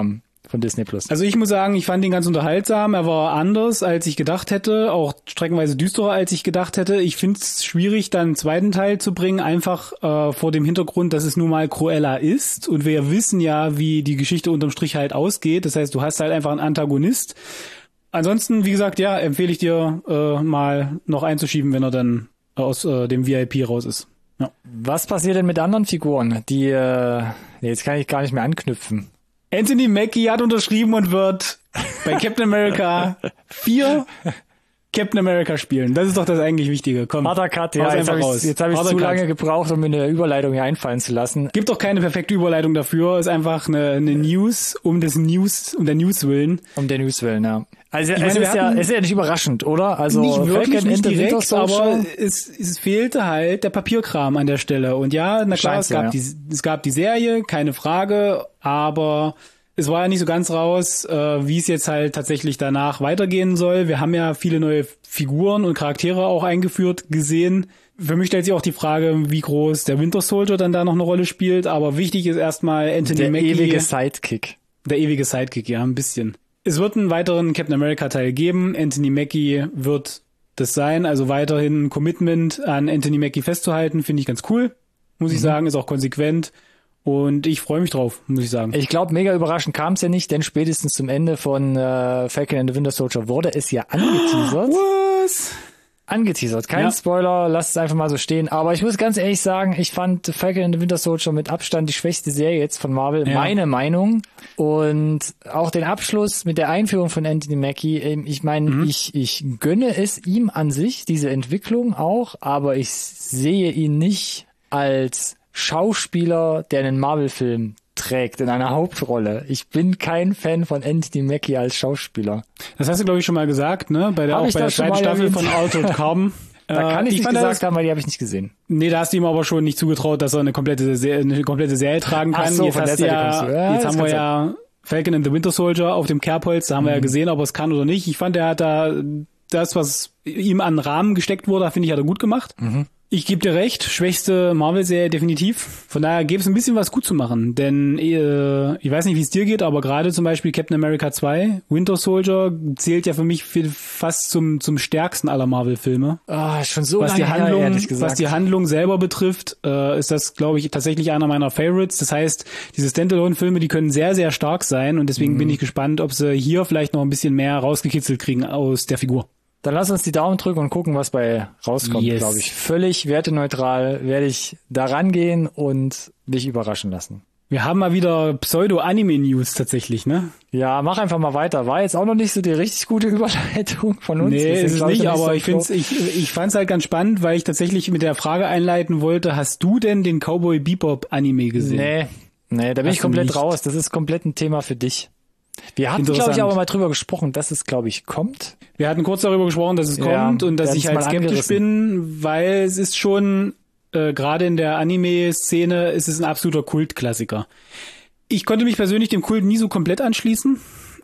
von Disney Plus.
Also ich muss sagen, ich fand ihn ganz unterhaltsam. Er war anders, als ich gedacht hätte, auch streckenweise düsterer, als ich gedacht hätte. Ich finde es schwierig, dann einen zweiten Teil zu bringen, einfach äh, vor dem Hintergrund, dass es nun mal Cruella ist. Und wir wissen ja, wie die Geschichte unterm Strich halt ausgeht. Das heißt, du hast halt einfach einen Antagonist. Ansonsten, wie gesagt, ja, empfehle ich dir äh, mal noch einzuschieben, wenn er dann aus äh, dem V I P raus ist. Ja.
Was passiert denn mit anderen Figuren, die, äh, jetzt kann ich gar nicht mehr anknüpfen.
Anthony Mackie hat unterschrieben und wird bei Captain America vier Captain America spielen. Das ist doch das eigentlich Wichtige. Komm,
harter Cut, ja, jetzt habe ich jetzt hab ich zu Cut. lange gebraucht, um mir eine Überleitung hier einfallen zu lassen.
Gibt doch keine perfekte Überleitung dafür. Ist einfach eine, eine News um des News, um der News willen.
Um der News willen, ja. Also es meine, ist ja, es ist ja nicht überraschend, oder? Also
nicht wirklich, nicht direkt, aber es, es fehlte halt der Papierkram an der Stelle. Und ja, na klar, es gab ja. die, es gab die Serie, keine Frage, aber es war ja nicht so ganz raus, äh, wie es jetzt halt tatsächlich danach weitergehen soll. Wir haben ja viele neue Figuren und Charaktere auch eingeführt gesehen. Für mich stellt sich auch die Frage, wie groß der Winter Soldier dann da noch eine Rolle spielt. Aber wichtig ist erstmal Anthony Mackie.
Der ewige Sidekick.
Der ewige Sidekick, ja, ein bisschen. Es wird einen weiteren Captain America Teil geben. Anthony Mackie wird das sein. Also weiterhin ein Commitment an Anthony Mackie festzuhalten, finde ich ganz cool. Muss mhm. ich sagen, ist auch konsequent. Und ich freue mich drauf, muss ich sagen.
Ich glaube, mega überraschend kam es ja nicht, denn spätestens zum Ende von äh, Falcon and the Winter Soldier wurde es ja angeteasert.
Was?
Angeteasert. Kein ja. Spoiler, lasst es einfach mal so stehen. Aber ich muss ganz ehrlich sagen, ich fand Falcon and the Winter Soldier mit Abstand die schwächste Serie jetzt von Marvel. Ja. Meine Meinung. Und auch den Abschluss mit der Einführung von Anthony Mackie. Ich meine, mhm. ich, ich gönne es ihm an sich, diese Entwicklung auch. Aber ich sehe ihn nicht als Schauspieler, der einen Marvel-Film trägt in einer Hauptrolle. Ich bin kein Fan von Anthony Mackie als Schauspieler.
Das hast du, glaube ich, schon mal gesagt, ne? Bei der, auch bei der zweiten Staffel erwähnt? Von Altered Carbon.
Da kann ich, ich nicht gesagt das, haben, weil die habe ich nicht gesehen.
Nee, da hast du ihm aber schon nicht zugetraut, dass er eine komplette, eine komplette Serie tragen kann. Ach so, jetzt hast ja, ja, jetzt haben wir ja Falcon and the Winter Soldier auf dem Kerbholz, da haben mhm. wir ja gesehen, ob er es kann oder nicht. Ich fand, er hat da das, was ihm an Rahmen gesteckt wurde, finde ich, hat er gut gemacht. Mhm. Ich gebe dir recht, schwächste Marvel-Serie definitiv. Von daher gäbe es ein bisschen was gut zu machen. Denn äh, ich weiß nicht, wie es dir geht, aber gerade zum Beispiel Captain America zwei, Winter Soldier, zählt ja für mich fast zum zum stärksten aller Marvel-Filme.
Ah, schon so
was
lange
die Handlung,
her, ehrlich gesagt.
Was die Handlung selber betrifft, äh, ist das, glaube ich, tatsächlich einer meiner Favorites. Das heißt, diese Standalone-Filme, die können sehr, sehr stark sein. Und deswegen mhm. bin ich gespannt, ob sie hier vielleicht noch ein bisschen mehr rausgekitzelt kriegen aus der Figur.
Dann lass uns die Daumen drücken und gucken, was bei rauskommt, yes. glaube ich. Völlig werteneutral werde ich da rangehen und dich überraschen lassen.
Wir haben mal wieder Pseudo-Anime-News tatsächlich, ne?
Ja, mach einfach mal weiter. War jetzt auch noch nicht so die richtig gute Überleitung von uns.
Nee, ist es nicht, aber
so
ich find's, ich, ich fand's halt ganz spannend, weil ich tatsächlich mit der Frage einleiten wollte, hast du denn den Cowboy Bebop Anime gesehen?
Nee, nee, da bin hast ich komplett raus. Das ist komplett ein Thema für dich. Wir hatten, glaube ich, aber mal drüber gesprochen, dass es, glaube ich, kommt.
Wir hatten kurz darüber gesprochen, dass es ja, kommt und dass ich halt skeptisch bin, weil es ist schon, äh, gerade in der Anime-Szene, ist es ein absoluter Kultklassiker. Ich konnte mich persönlich dem Kult nie so komplett anschließen.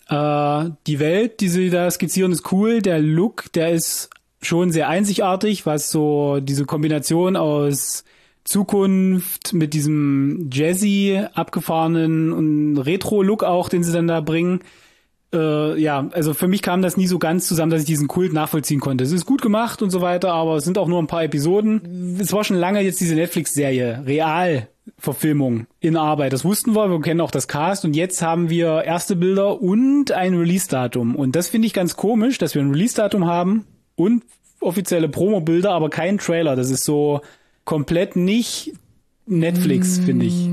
Äh, die Welt, die sie da skizzieren, ist cool. Der Look, der ist schon sehr einzigartig, was so diese Kombination aus Zukunft mit diesem Jazzy abgefahrenen und Retro-Look auch, den sie dann da bringen. Äh, ja, also für mich kam das nie so ganz zusammen, dass ich diesen Kult nachvollziehen konnte. Es ist gut gemacht und so weiter, aber es sind auch nur ein paar Episoden. Es war schon lange jetzt diese Netflix-Serie, Realverfilmung in Arbeit. Das wussten wir, wir kennen auch das Cast und jetzt haben wir erste Bilder und ein Release-Datum. Und das finde ich ganz komisch, dass wir ein Release-Datum haben und offizielle Promo-Bilder, aber kein Trailer. Das ist so komplett nicht Netflix, finde ich.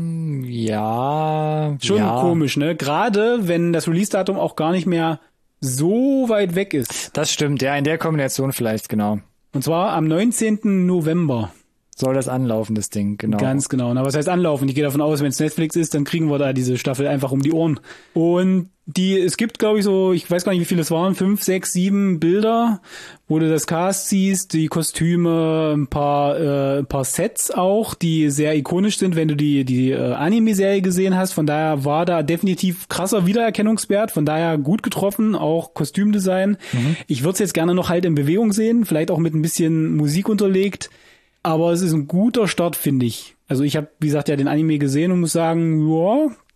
Ja.
Schon
ja.
komisch, ne? Gerade wenn das Release-Datum auch gar nicht mehr so weit weg ist.
Das stimmt, ja, in der Kombination vielleicht, genau.
Und zwar am neunzehnten November.
Soll das anlaufen, das Ding, genau.
Ganz genau. Na, was heißt anlaufen? Ich gehe davon aus, wenn es Netflix ist, dann kriegen wir da diese Staffel einfach um die Ohren. Und die, es gibt, glaube ich, so, ich weiß gar nicht, wie viele es waren, fünf, sechs, sieben Bilder, wo du das Cast siehst, die Kostüme, ein paar, äh, ein paar Sets auch, die sehr ikonisch sind, wenn du die, die äh, Anime-Serie gesehen hast. Von daher war da definitiv krasser Wiedererkennungswert, von daher gut getroffen, auch Kostümdesign. Mhm. Ich würde es jetzt gerne noch halt in Bewegung sehen, vielleicht auch mit ein bisschen Musik unterlegt. Aber es ist ein guter Start, finde ich. Also ich habe, wie gesagt, ja den Anime gesehen und muss sagen, ja,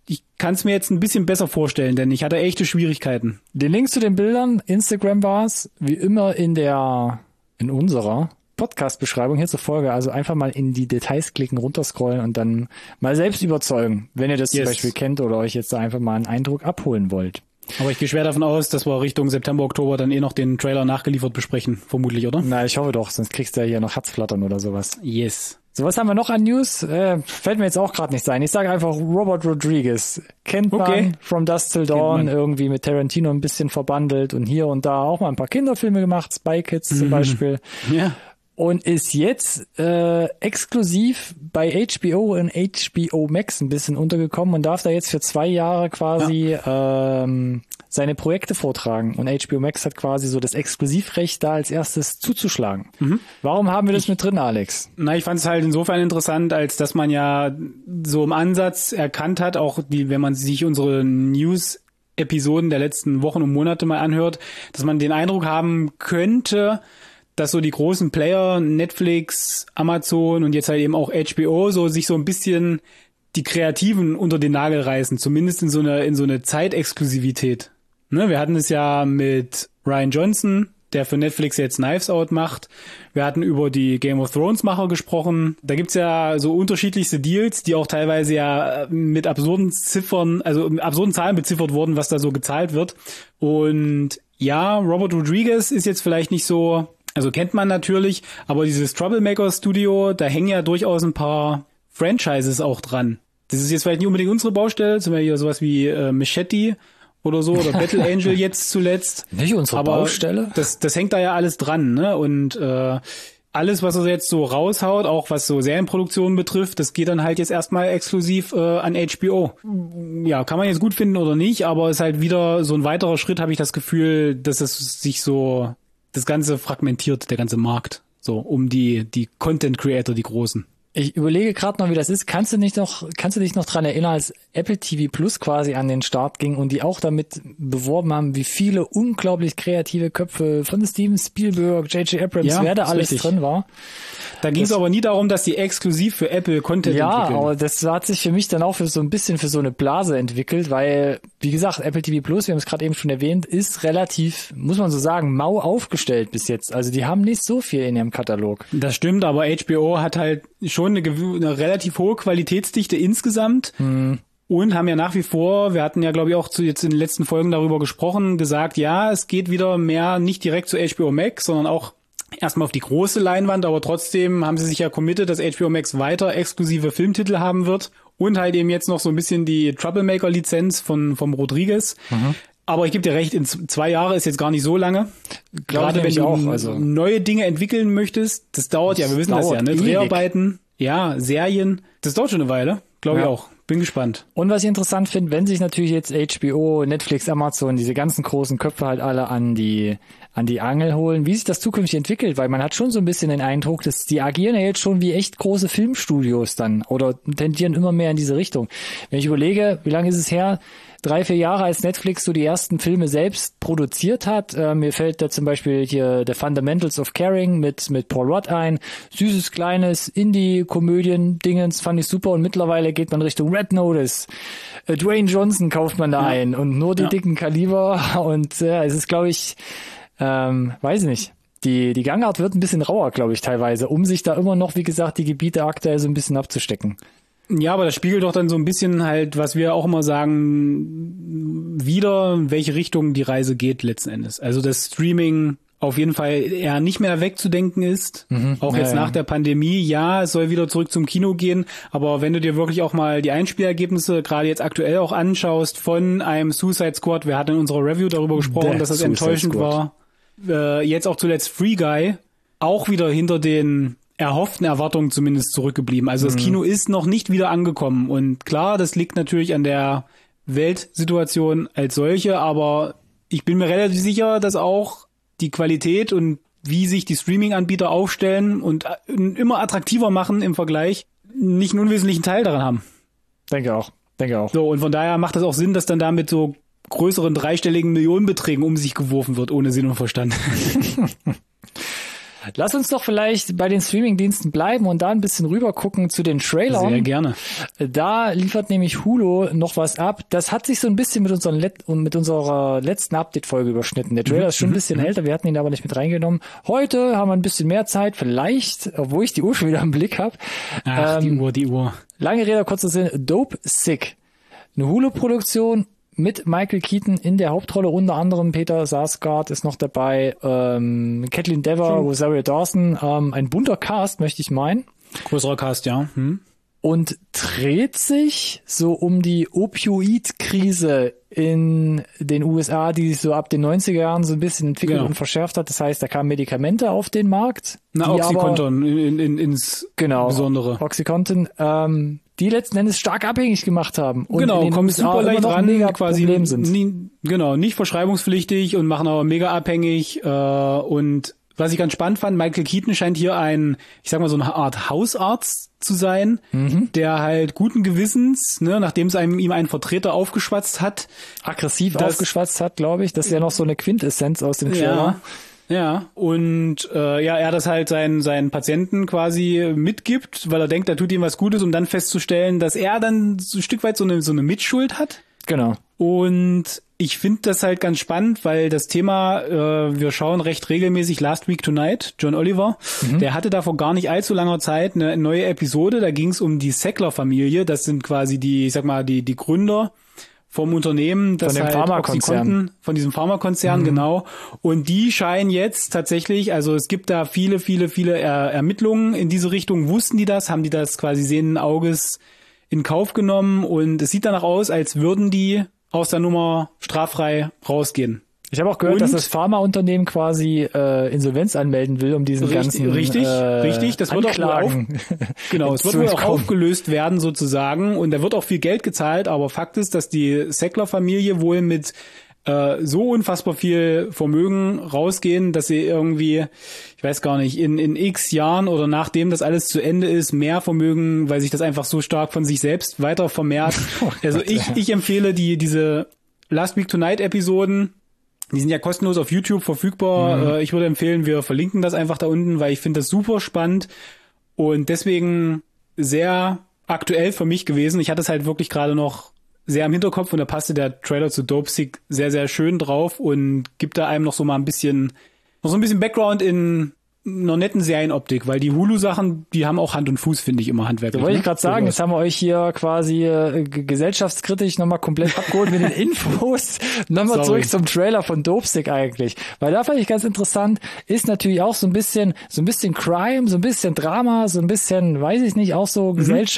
ich kann es mir jetzt ein bisschen besser vorstellen, denn ich hatte echte Schwierigkeiten.
Den Link zu den Bildern, Instagram war's, wie immer in der, in unserer Podcast-Beschreibung hier zur Folge. Also einfach mal in die Details klicken, runterscrollen und dann mal selbst überzeugen, wenn ihr das yes. zum Beispiel kennt oder euch jetzt da einfach mal einen Eindruck abholen wollt.
Aber ich gehe schwer davon aus, dass wir Richtung September, Oktober dann eh noch den Trailer nachgeliefert besprechen, vermutlich, oder?
Na, ich hoffe doch, sonst kriegst du ja hier noch Herzflattern oder sowas.
Yes.
So, was haben wir noch an News? Äh, fällt mir jetzt auch gerade nicht sein. Ich sage einfach Robert Rodriguez. Kennt man, okay. From Dusk Till Dawn, irgendwie mit Tarantino ein bisschen verbandelt und hier und da auch mal ein paar Kinderfilme gemacht, Spy Kids zum mhm. Beispiel.
Ja.
Und ist jetzt äh, exklusiv bei H B O und H B O Max ein bisschen untergekommen und darf da jetzt für zwei Jahre quasi ja. ähm, seine Projekte vortragen. Und H B O Max hat quasi so das Exklusivrecht, da als erstes zuzuschlagen. Mhm. Warum haben wir das ich, mit drin, Alex?
Na, ich fand es halt insofern interessant, als dass man ja so im Ansatz erkannt hat, auch die, wenn man sich unsere News-Episoden der letzten Wochen und Monate mal anhört, dass man den Eindruck haben könnte, dass so die großen Player, Netflix, Amazon und jetzt halt eben auch H B O, so sich so ein bisschen die Kreativen unter den Nagel reißen, zumindest in so eine in so eine Zeitexklusivität. Ne, wir hatten es ja mit Rian Johnson, der für Netflix jetzt Knives Out macht. Wir hatten über die Game of Thrones Macher gesprochen. Da gibt's ja so unterschiedlichste Deals, die auch teilweise ja mit absurden Ziffern, also mit absurden Zahlen beziffert wurden, was da so gezahlt wird. Und ja, Robert Rodriguez ist jetzt vielleicht nicht so, also kennt man natürlich, aber dieses Troublemaker Studio, da hängen ja durchaus ein paar Franchises auch dran. Das ist jetzt vielleicht nicht unbedingt unsere Baustelle, zum Beispiel sowas wie äh, Machete oder so, oder Battle Angel jetzt zuletzt.
Nicht unsere
aber
Baustelle?
Das, das hängt da ja alles dran, ne? Und äh, alles, was er jetzt so raushaut, auch was so Serienproduktionen betrifft, das geht dann halt jetzt erstmal exklusiv äh, an H B O. Ja, kann man jetzt gut finden oder nicht, aber ist halt wieder so ein weiterer Schritt, habe ich das Gefühl, dass es sich so das Ganze fragmentiert, der ganze Markt, so um die die Content Creator, die großen.
Ich überlege gerade noch, wie das ist. Kannst du nicht noch, kannst du dich noch dran erinnern, als Apple T V Plus quasi an den Start ging und die auch damit beworben haben, wie viele unglaublich kreative Köpfe von Steven Spielberg, J J Abrams,
ja,
wer da alles
richtig.
drin war.
Da ging es aber nie darum, dass die exklusiv für Apple Content
ja,
entwickeln.
Ja, aber das hat sich für mich dann auch für so ein bisschen für so eine Blase entwickelt, weil, wie gesagt, Apple T V Plus, wir haben es gerade eben schon erwähnt, ist relativ, muss man so sagen, mau aufgestellt bis jetzt. Also die haben nicht so viel in ihrem Katalog.
Das stimmt, aber H B O hat halt schon eine, eine relativ hohe Qualitätsdichte insgesamt. Hm. Und haben ja nach wie vor, wir hatten ja, glaube ich, auch zu, jetzt in den letzten Folgen darüber gesprochen, gesagt, ja, es geht wieder mehr nicht direkt zu H B O Max, sondern auch erstmal auf die große Leinwand, aber trotzdem haben sie sich ja committed, dass H B O Max weiter exklusive Filmtitel haben wird und halt eben jetzt noch so ein bisschen die Troublemaker-Lizenz von vom Rodriguez. Mhm. Aber ich gebe dir recht, in zwei Jahre ist jetzt gar nicht so lange.
Glaube Gerade wenn du auch, also
neue Dinge entwickeln möchtest, das dauert das ja, wir wissen das ja, ne? Ewig. Dreharbeiten, ja, Serien, das dauert schon eine Weile, glaube ja. ich auch. Bin gespannt.
Und was ich interessant finde, wenn sich natürlich jetzt H B O, Netflix, Amazon, diese ganzen großen Köpfe halt alle an die an die Angel holen, wie sich das zukünftig entwickelt, weil man hat schon so ein bisschen den Eindruck, dass die agieren ja jetzt schon wie echt große Filmstudios dann oder tendieren immer mehr in diese Richtung. Wenn ich überlege, wie lange ist es her? Drei, vier Jahre, als Netflix so die ersten Filme selbst produziert hat. Äh, mir fällt da zum Beispiel hier The Fundamentals of Caring mit mit Paul Rudd ein. Süßes, kleines Indie-Komödien-Dingens, fand ich super. Und mittlerweile geht man Richtung Red Notice. Äh, Dwayne Johnson kauft man da ja. ein und nur die ja. dicken Kaliber. Und äh, es ist, glaube ich, ähm, weiß ich nicht. Die, die Gangart wird ein bisschen rauer, glaube ich, teilweise, um sich da immer noch, wie gesagt, die Gebiete aktuell so ein bisschen abzustecken.
Ja, aber das spiegelt doch dann so ein bisschen halt, was wir auch immer sagen, wieder, in welche Richtung die Reise geht letzten Endes. Also das Streaming auf jeden Fall eher nicht mehr wegzudenken ist, mhm. auch jetzt ja, nach ja. der Pandemie. Ja, es soll wieder zurück zum Kino gehen, aber wenn du dir wirklich auch mal die Einspielergebnisse gerade jetzt aktuell auch anschaust von einem Suicide Squad, wir hatten in unserer Review darüber gesprochen, Der dass das Suicide enttäuschend Squad. war, äh, jetzt auch zuletzt Free Guy, auch wieder hinter den erhofften Erwartungen zumindest zurückgeblieben. Also das Kino ist noch nicht wieder angekommen. Und klar, das liegt natürlich an der Weltsituation als solche, aber ich bin mir relativ sicher, dass auch die Qualität und wie sich die Streaming-Anbieter aufstellen und immer attraktiver machen im Vergleich, nicht einen unwesentlichen Teil daran haben.
Denke auch. Denke auch.
So, und von daher macht das auch Sinn, dass dann da mit so größeren dreistelligen Millionenbeträgen um sich geworfen wird, ohne Sinn und Verstand.
Lass uns doch vielleicht bei den Streamingdiensten bleiben und da ein bisschen rüber gucken zu den Trailern.
Sehr gerne.
Da liefert nämlich Hulu noch was ab. Das hat sich so ein bisschen mit, unseren Let- mit unserer letzten Update-Folge überschnitten. Der Trailer mhm. ist schon ein bisschen mhm. älter, wir hatten ihn aber nicht mit reingenommen. Heute haben wir ein bisschen mehr Zeit, vielleicht, obwohl ich die Uhr schon wieder im Blick habe.
Ach, ähm, die Uhr, die Uhr.
Lange Rede, kurzer Sinn. Dopesick. Eine Hulu-Produktion mit Michael Keaton in der Hauptrolle, unter anderem Peter Sarsgaard ist noch dabei, ähm, Kathleen Dever, Rosario Dawson, ähm, ein bunter Cast, möchte ich meinen.
Größerer Cast, ja. Hm.
Und dreht sich so um die Opioid-Krise in den U S A, die sich so ab den neunziger Jahren so ein bisschen entwickelt genau. und verschärft hat. Das heißt, da kamen Medikamente auf den Markt.
Na, Oxycontin in, in, ins
genau,
Besondere.
Oxycontin, ähm, die letzten Endes stark abhängig gemacht haben. Und
genau, kommen super leicht ran,
mega
quasi
Problem sind.
Nie, genau, nicht verschreibungspflichtig und machen aber mega abhängig. Äh, und was ich ganz spannend fand, Michael Keaton scheint hier ein, ich sag mal so eine Art Hausarzt zu sein, mhm. der halt guten Gewissens, ne, nachdem es einem ihm ein Vertreter aufgeschwatzt hat,
aggressiv das, aufgeschwatzt hat, glaube ich. Das ist ja noch so eine Quintessenz aus dem Trailer.
Ja. Ja, und äh, ja, er das halt seinen seinen Patienten quasi mitgibt, weil er denkt, er tut ihm was Gutes, um dann festzustellen, dass er dann so ein Stück weit so eine so eine Mitschuld hat.
Genau.
Und ich finde das halt ganz spannend, weil das Thema, äh, wir schauen recht regelmäßig Last Week Tonight, John Oliver, mhm. der hatte da vor gar nicht allzu langer Zeit eine neue Episode, da ging es um die Sackler-Familie, das sind quasi die, ich sag mal, die die Gründer vom Unternehmen, das
von dem
halt
Pharmakonzern,
von diesem Pharmakonzern, mhm. genau. Und die scheinen jetzt tatsächlich, also es gibt da viele, viele, viele er- Ermittlungen in diese Richtung. Wussten die das? Haben die das quasi sehenden Auges in Kauf genommen? Und es sieht danach aus, als würden die aus der Nummer straffrei rausgehen.
Ich habe auch gehört,
und,
dass das Pharmaunternehmen quasi äh, Insolvenz anmelden will, um diesen
richtig,
ganzen
richtig,
äh,
richtig. Das wird auch wohl auf, genau, es wird wohl auch aufgelöst werden sozusagen und da wird auch viel Geld gezahlt. Aber Fakt ist, dass die Sackler-Familie wohl mit äh, so unfassbar viel Vermögen rausgehen, dass sie irgendwie, ich weiß gar nicht, in in X Jahren oder nachdem das alles zu Ende ist, mehr Vermögen, weil sich das einfach so stark von sich selbst weiter vermehrt. Also ich ich empfehle die diese Last Week Tonight Episoden. Die sind ja kostenlos auf YouTube verfügbar. Mhm. Ich würde empfehlen, wir verlinken das einfach da unten, weil ich finde das super spannend und deswegen sehr aktuell für mich gewesen. Ich hatte es halt wirklich gerade noch sehr im Hinterkopf und da passte der Trailer zu Dopesick sehr, sehr schön drauf und gibt da einem noch so mal ein bisschen, noch so ein bisschen Background in einer netten Serienoptik, weil die Hulu-Sachen, die haben auch Hand und Fuß, finde ich, immer handwerklich.
Da wollte
ne?
ich gerade sagen, jetzt haben wir euch hier quasi äh, g- gesellschaftskritisch nochmal komplett abgeholt mit den Infos. Nochmal zurück zum Trailer von Dopesick eigentlich. Weil da fand ich ganz interessant, ist natürlich auch so ein bisschen, so ein bisschen Crime, so ein bisschen Drama, so ein bisschen, weiß ich nicht, auch so mhm.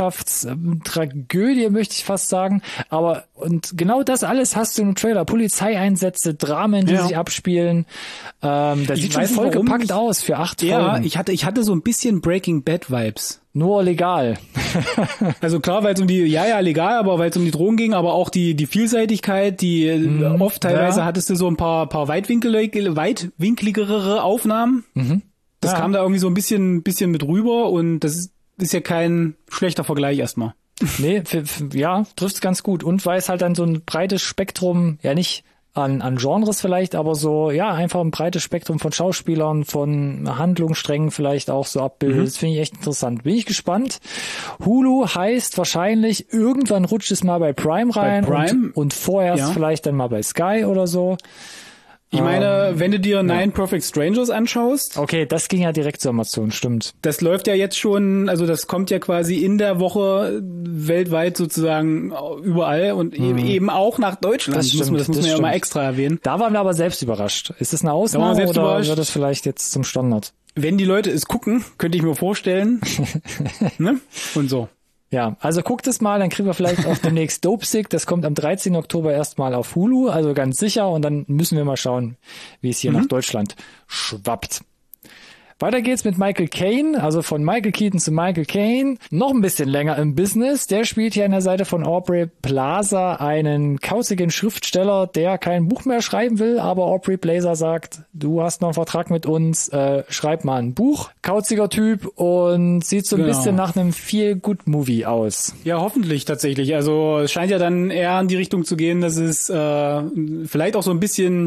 Gesellschaftstragödie, möchte ich fast sagen. Aber, und genau das alles hast du im Trailer. Polizeieinsätze, Dramen, die ja. sich abspielen. Ähm, das
ich
sieht schon vollgepackt
ich,
aus für acht
Ja,
Folgen.
ich hatte, ich hatte so ein bisschen Breaking Bad Vibes.
Nur legal.
Also klar, weil es um die, ja, ja, legal, aber weil es um die Drogen ging, aber auch die, die Vielseitigkeit, die mhm, oft teilweise ja. hattest du so ein paar, paar weitwinkelige, weitwinkligere Aufnahmen. Mhm. Das ja. kam da irgendwie so ein bisschen, bisschen mit rüber und das ist, ist ja kein schlechter Vergleich erstmal.
Nee, f- f- ja, trifft's ganz gut. Und weil es halt dann so ein breites Spektrum, ja nicht an, an Genres vielleicht, aber so, ja, einfach ein breites Spektrum von Schauspielern, von Handlungssträngen vielleicht auch so abbildet. Mhm. Das finde ich echt interessant. Bin ich gespannt. Hulu heißt wahrscheinlich, irgendwann rutscht es mal bei Prime rein
bei Prime,
und, und vorerst ja. vielleicht dann mal bei Sky oder so.
Ich meine, wenn du dir Nine ja. Perfect Strangers anschaust.
Okay, das ging ja direkt zu Amazon, stimmt.
Das läuft ja jetzt schon, also das kommt ja quasi in der Woche weltweit sozusagen überall und mhm. eben auch nach Deutschland.
Das, stimmt,
muss man, das muss
das
man ja
stimmt.
mal extra erwähnen.
Da waren wir aber selbst überrascht. Ist das eine Ausnahme oder
überrascht.
wird das vielleicht jetzt zum Standard?
Wenn die Leute es gucken, könnte ich mir vorstellen. ne? Und so.
Ja, also guckt es mal, dann kriegen wir vielleicht auch demnächst Dopesick. Das kommt am dreizehnten Oktober erstmal auf Hulu, also ganz sicher. Und dann müssen wir mal schauen, wie es hier mhm. nach Deutschland schwappt. Weiter geht's mit Michael Caine, also von Michael Keaton zu Michael Caine. Noch ein bisschen länger im Business. Der spielt hier an der Seite von Aubrey Plaza einen kauzigen Schriftsteller, der kein Buch mehr schreiben will, aber Aubrey Plaza sagt, du hast noch einen Vertrag mit uns, äh, schreib mal ein Buch. Kauziger Typ und sieht so ein genau. bisschen nach einem Feel-Good-Movie aus.
Ja, hoffentlich tatsächlich. Also es scheint ja dann eher in die Richtung zu gehen, dass es äh, vielleicht auch so ein bisschen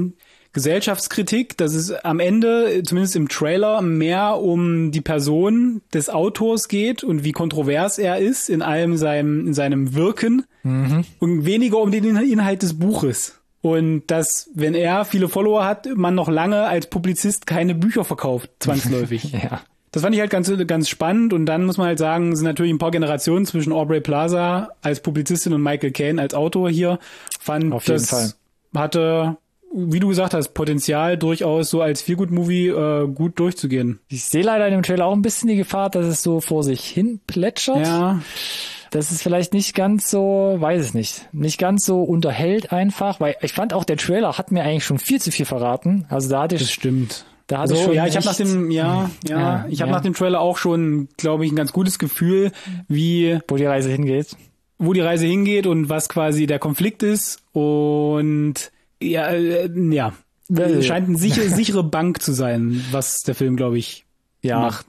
Gesellschaftskritik, dass es am Ende, zumindest im Trailer, mehr um die Person des Autors geht und wie kontrovers er ist in allem seinem, in seinem Wirken mhm. und weniger um den Inhalt des Buches. Und dass, wenn er viele Follower hat, man noch lange als Publizist keine Bücher verkauft, zwangsläufig.
Ja.
Das fand ich halt ganz, ganz spannend. Und dann muss man halt sagen, sind natürlich ein paar Generationen zwischen Aubrey Plaza als Publizistin und Michael Caine als Autor hier. Fand,
auf jeden
das
Fall.
Hatte, wie du gesagt hast, Potenzial durchaus so als Feel-Good-Movie äh, gut durchzugehen.
Ich sehe leider in dem Trailer auch ein bisschen die Gefahr, dass es so vor sich hin plätschert.
Ja.
Das ist vielleicht nicht ganz so, weiß es nicht, nicht ganz so unterhält einfach, weil ich fand auch, der Trailer hat mir eigentlich schon viel zu viel verraten. Also da hatte ich...
Das stimmt.
Da hatte
also,
ich schon
ja, ich habe nach
echt,
dem, ja, ja,
ja
ich habe
ja.
nach dem Trailer auch schon, glaube ich, ein ganz gutes Gefühl, wie...
Wo die Reise hingeht.
Wo die Reise hingeht und was quasi der Konflikt ist und ja, äh, ja,
Well.
scheint eine sichere, sichere Bank zu sein, was der Film, glaube ich,
ja.
macht.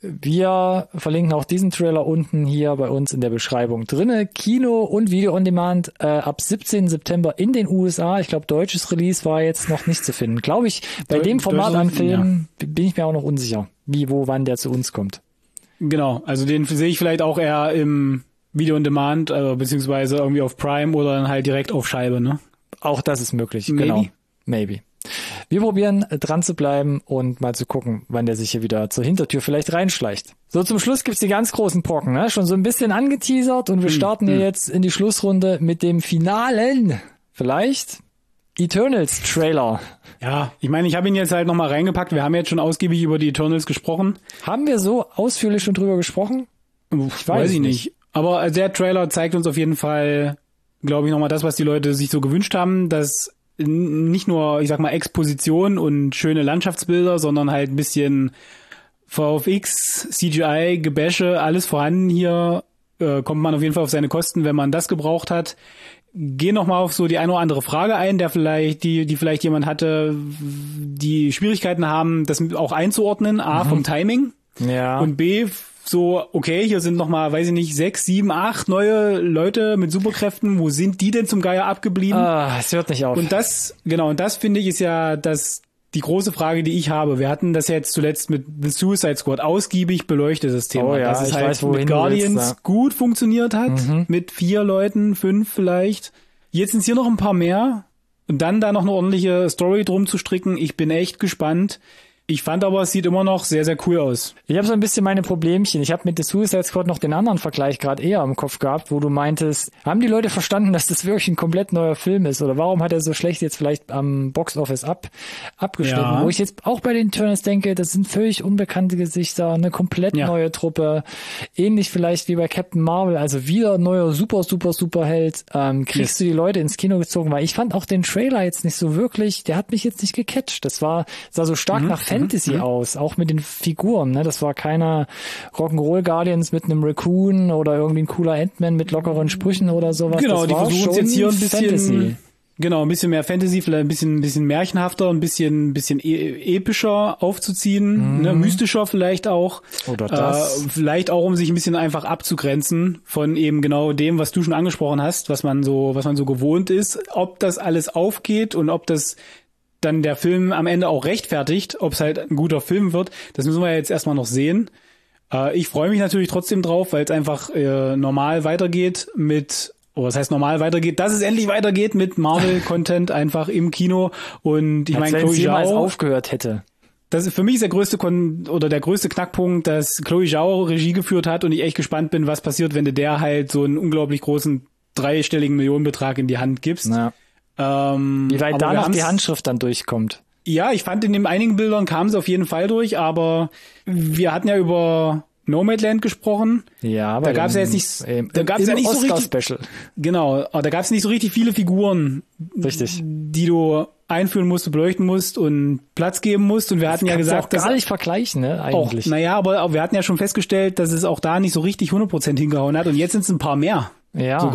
Wir verlinken auch diesen Trailer unten hier bei uns in der Beschreibung drinne. Kino und Video on Demand äh, ab siebzehnten September in den U S A. Ich glaube, deutsches Release war jetzt noch nicht zu finden. Glaube ich, bei
Deu-
dem Format an Filmen
ja.
bin ich mir auch noch unsicher, wie, wo, wann der zu uns kommt.
Genau, also den sehe ich vielleicht auch eher im Video on Demand, also beziehungsweise irgendwie auf Prime oder dann halt direkt auf Scheibe, ne?
Auch das ist möglich,
Maybe.
genau. Maybe. Wir probieren dran zu bleiben und mal zu gucken, wann der sich hier wieder zur Hintertür vielleicht reinschleicht. So, zum Schluss gibt's die ganz großen Brocken, ne? Schon so ein bisschen angeteasert und wir
hm,
starten
hm.
hier jetzt in die Schlussrunde mit dem finalen, vielleicht, Eternals-Trailer.
Ja, ich meine, ich habe ihn jetzt halt nochmal reingepackt. Wir haben jetzt schon ausgiebig über die Eternals gesprochen.
Haben wir so ausführlich schon drüber gesprochen?
Ich weiß, weiß ich nicht. nicht. Aber der Trailer zeigt uns auf jeden Fall, glaube ich, nochmal das, was die Leute sich so gewünscht haben, dass nicht nur, ich sag mal, Exposition und schöne Landschaftsbilder, sondern halt ein bisschen V F X, C G I, Gebäsche, alles vorhanden hier. Äh, kommt man auf jeden Fall auf seine Kosten, wenn man das gebraucht hat. Geh noch mal auf so die eine oder andere Frage ein, der vielleicht, die, die vielleicht jemand hatte, die Schwierigkeiten haben, das auch einzuordnen. A, mhm. vom Timing.
Ja.
Und B, so, okay, hier sind noch mal, weiß ich nicht, sechs, sieben, acht neue Leute mit Superkräften. Wo sind die denn zum Geier abgeblieben?
Ah, es hört nicht auf.
Und das, genau, und das finde ich ist ja das, die große Frage, die ich habe. Wir hatten das jetzt zuletzt mit The Suicide Squad ausgiebig beleuchtet, das Thema.
Oh ja,
dass es
ich
halt
weiß, wohin
mit
du
Guardians
willst, ja.
gut funktioniert hat.
Mhm.
Mit vier Leuten, fünf vielleicht. Jetzt sind es hier noch ein paar mehr. Und dann da noch eine ordentliche Story drum zu stricken. Ich bin echt gespannt. Ich fand aber, es sieht immer noch sehr, sehr cool aus.
Ich habe so ein bisschen meine Problemchen. Ich habe mit The Suicide Squad noch den anderen Vergleich gerade eher im Kopf gehabt, wo du meintest, haben die Leute verstanden, dass das wirklich ein komplett neuer Film ist? Oder warum hat er so schlecht jetzt vielleicht am Box-Office ab, abgeschnitten?
Ja.
Wo ich jetzt auch bei den Eternals denke, das sind völlig unbekannte Gesichter, eine komplett
Ja.
neue Truppe. Ähnlich vielleicht wie bei Captain Marvel, also wieder ein neuer super, super, super Held. Ähm, kriegst
Yes.
du die Leute ins Kino gezogen? Weil ich fand auch den Trailer jetzt nicht so wirklich, der hat mich jetzt nicht gecatcht. Das war, sah so stark
Mhm.
nach Fantasy mhm. aus, auch mit den Figuren, ne? Das war keine Rock'n'Roll Guardians mit einem Raccoon oder irgendwie ein cooler Ant-Man mit lockeren Sprüchen oder sowas.
Genau,
das
die
war
versuchen es
schon
jetzt hier ein bisschen,
Fantasy.
genau, ein bisschen mehr Fantasy, vielleicht ein bisschen, ein bisschen märchenhafter, ein bisschen, ein bisschen e- epischer aufzuziehen,
Mhm.
ne, mystischer vielleicht auch.
Oder das.
Äh, vielleicht auch, um sich ein bisschen einfach abzugrenzen von eben genau dem, was du schon angesprochen hast, was man so, was man so gewohnt ist. Ob das alles aufgeht und ob das dann der Film am Ende auch rechtfertigt, ob es halt ein guter Film wird, das müssen wir jetzt erstmal noch sehen. Äh, ich freue mich natürlich trotzdem drauf, weil es einfach äh, normal weitergeht mit, oh, was heißt normal weitergeht, dass es endlich weitergeht mit Marvel-Content einfach im Kino. Und ich
Als
meine,
wenn
Chloe
es jemals
Zhao,
aufgehört hätte.
das ist für mich ist der größte Kon- oder der größte Knackpunkt, dass Chloe Zhao Regie geführt hat und ich echt gespannt bin, was passiert, wenn du der halt so einen unglaublich großen dreistelligen Millionenbetrag in die Hand gibst.
Ja.
Ähm,
Wie weit
aber
da
wir
noch die
haben's-
Handschrift dann durchkommt.
Ja, ich fand in den einigen Bildern kam es auf jeden Fall durch, aber wir hatten ja über Nomadland gesprochen.
Ja, aber
Da gab's ja
im-
jetzt nicht-
im,
da gab's ja nicht so richtig-
Oscar-Special.
Genau, aber da gab es nicht so richtig viele Figuren,
Richtig.
die du einführen musst, beleuchten musst und Platz geben musst. Und wir hatten ja
Kannst du
gesagt,
auch
dass
gar nicht vergleichen, ne,
auch,
eigentlich.
naja, aber auch, wir hatten ja schon festgestellt, dass es auch da nicht so richtig hundert Prozent hingehauen hat. Und jetzt sind es ein paar mehr
Ja.
sogar.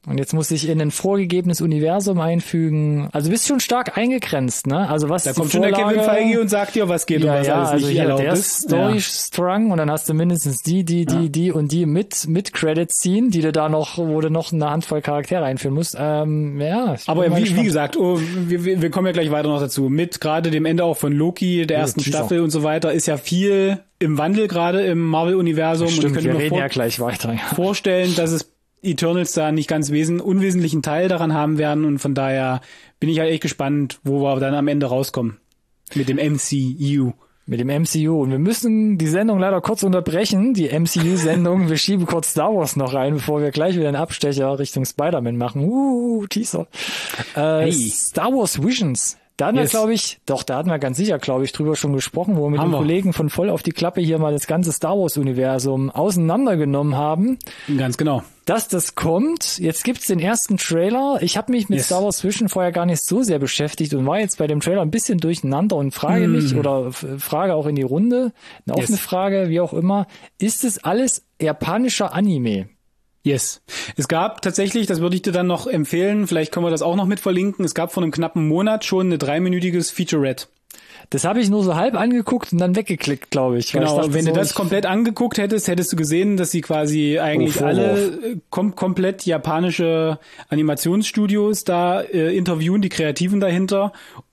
Und jetzt muss ich in ein vorgegebenes Universum einfügen. Also bist schon stark eingegrenzt, ne? Also was
Da
die
kommt
Vorlage,
schon der Kevin Feige und sagt dir, was geht
ja,
und was
ja,
alles
also
nicht
hier
erlaubt
der
ist.
Story-Strang und dann hast du mindestens die, die, die,
Ja.
die und die mit mit Credits ziehen, die du da noch, wo du noch eine Handvoll Charaktere einführen musst. Ähm, ja. ich bin
Aber
mal
wie,
gespannt.
wie gesagt, oh, wir, wir wir kommen ja gleich weiter noch dazu. Mit gerade dem Ende auch von Loki, der
Oh,
ersten
Teaser.
Staffel und so weiter, ist ja viel im Wandel gerade im Marvel-Universum. Und ich
Stimmt,
könnte
wir
mir
reden
vor
ja gleich weiter. Ja.
vorstellen, dass es Eternals da nicht ganz wesen, unwesentlichen Teil daran haben werden. Und von daher bin ich halt echt gespannt, wo wir dann am Ende rauskommen. Mit dem M C U.
Mit dem M C U. Und wir müssen die Sendung leider kurz unterbrechen, die M C U-Sendung. Wir schieben kurz Star Wars noch rein, bevor wir gleich wieder einen Abstecher Richtung Spider-Man machen. Uh, Teaser. Äh,
Hey.
Star Wars Visions. Da hatten
Yes.
wir, glaube ich, doch, da hatten wir ganz sicher, glaube ich, drüber schon gesprochen, wo wir mit
Haben
den
wir.
Kollegen von Voll auf die Klappe hier mal das ganze Star Wars-Universum auseinandergenommen haben.
Ganz genau.
Dass das kommt, jetzt gibt's den ersten Trailer. Ich habe mich mit
Yes.
Star Wars Vision vorher gar nicht so sehr beschäftigt und war jetzt bei dem Trailer ein bisschen durcheinander und frage
Mm.
mich oder f- frage auch in die Runde, eine offene
Yes.
Frage, wie auch immer, ist es alles japanischer Anime?
Yes. Es gab tatsächlich, das würde ich dir dann noch empfehlen, vielleicht können wir das auch noch mit verlinken, es gab vor einem knappen Monat schon eine dreiminütiges Featurette.
Das habe ich nur so halb angeguckt und dann weggeklickt, glaube ich. weil ich
Genau,
dachte
wenn
so,
du das
ich-
komplett angeguckt hättest, hättest du gesehen, dass sie quasi eigentlich
Oh, Vorwurf.
alle äh, kom komplett japanische Animationsstudios da äh, interviewen, die Kreativen dahinter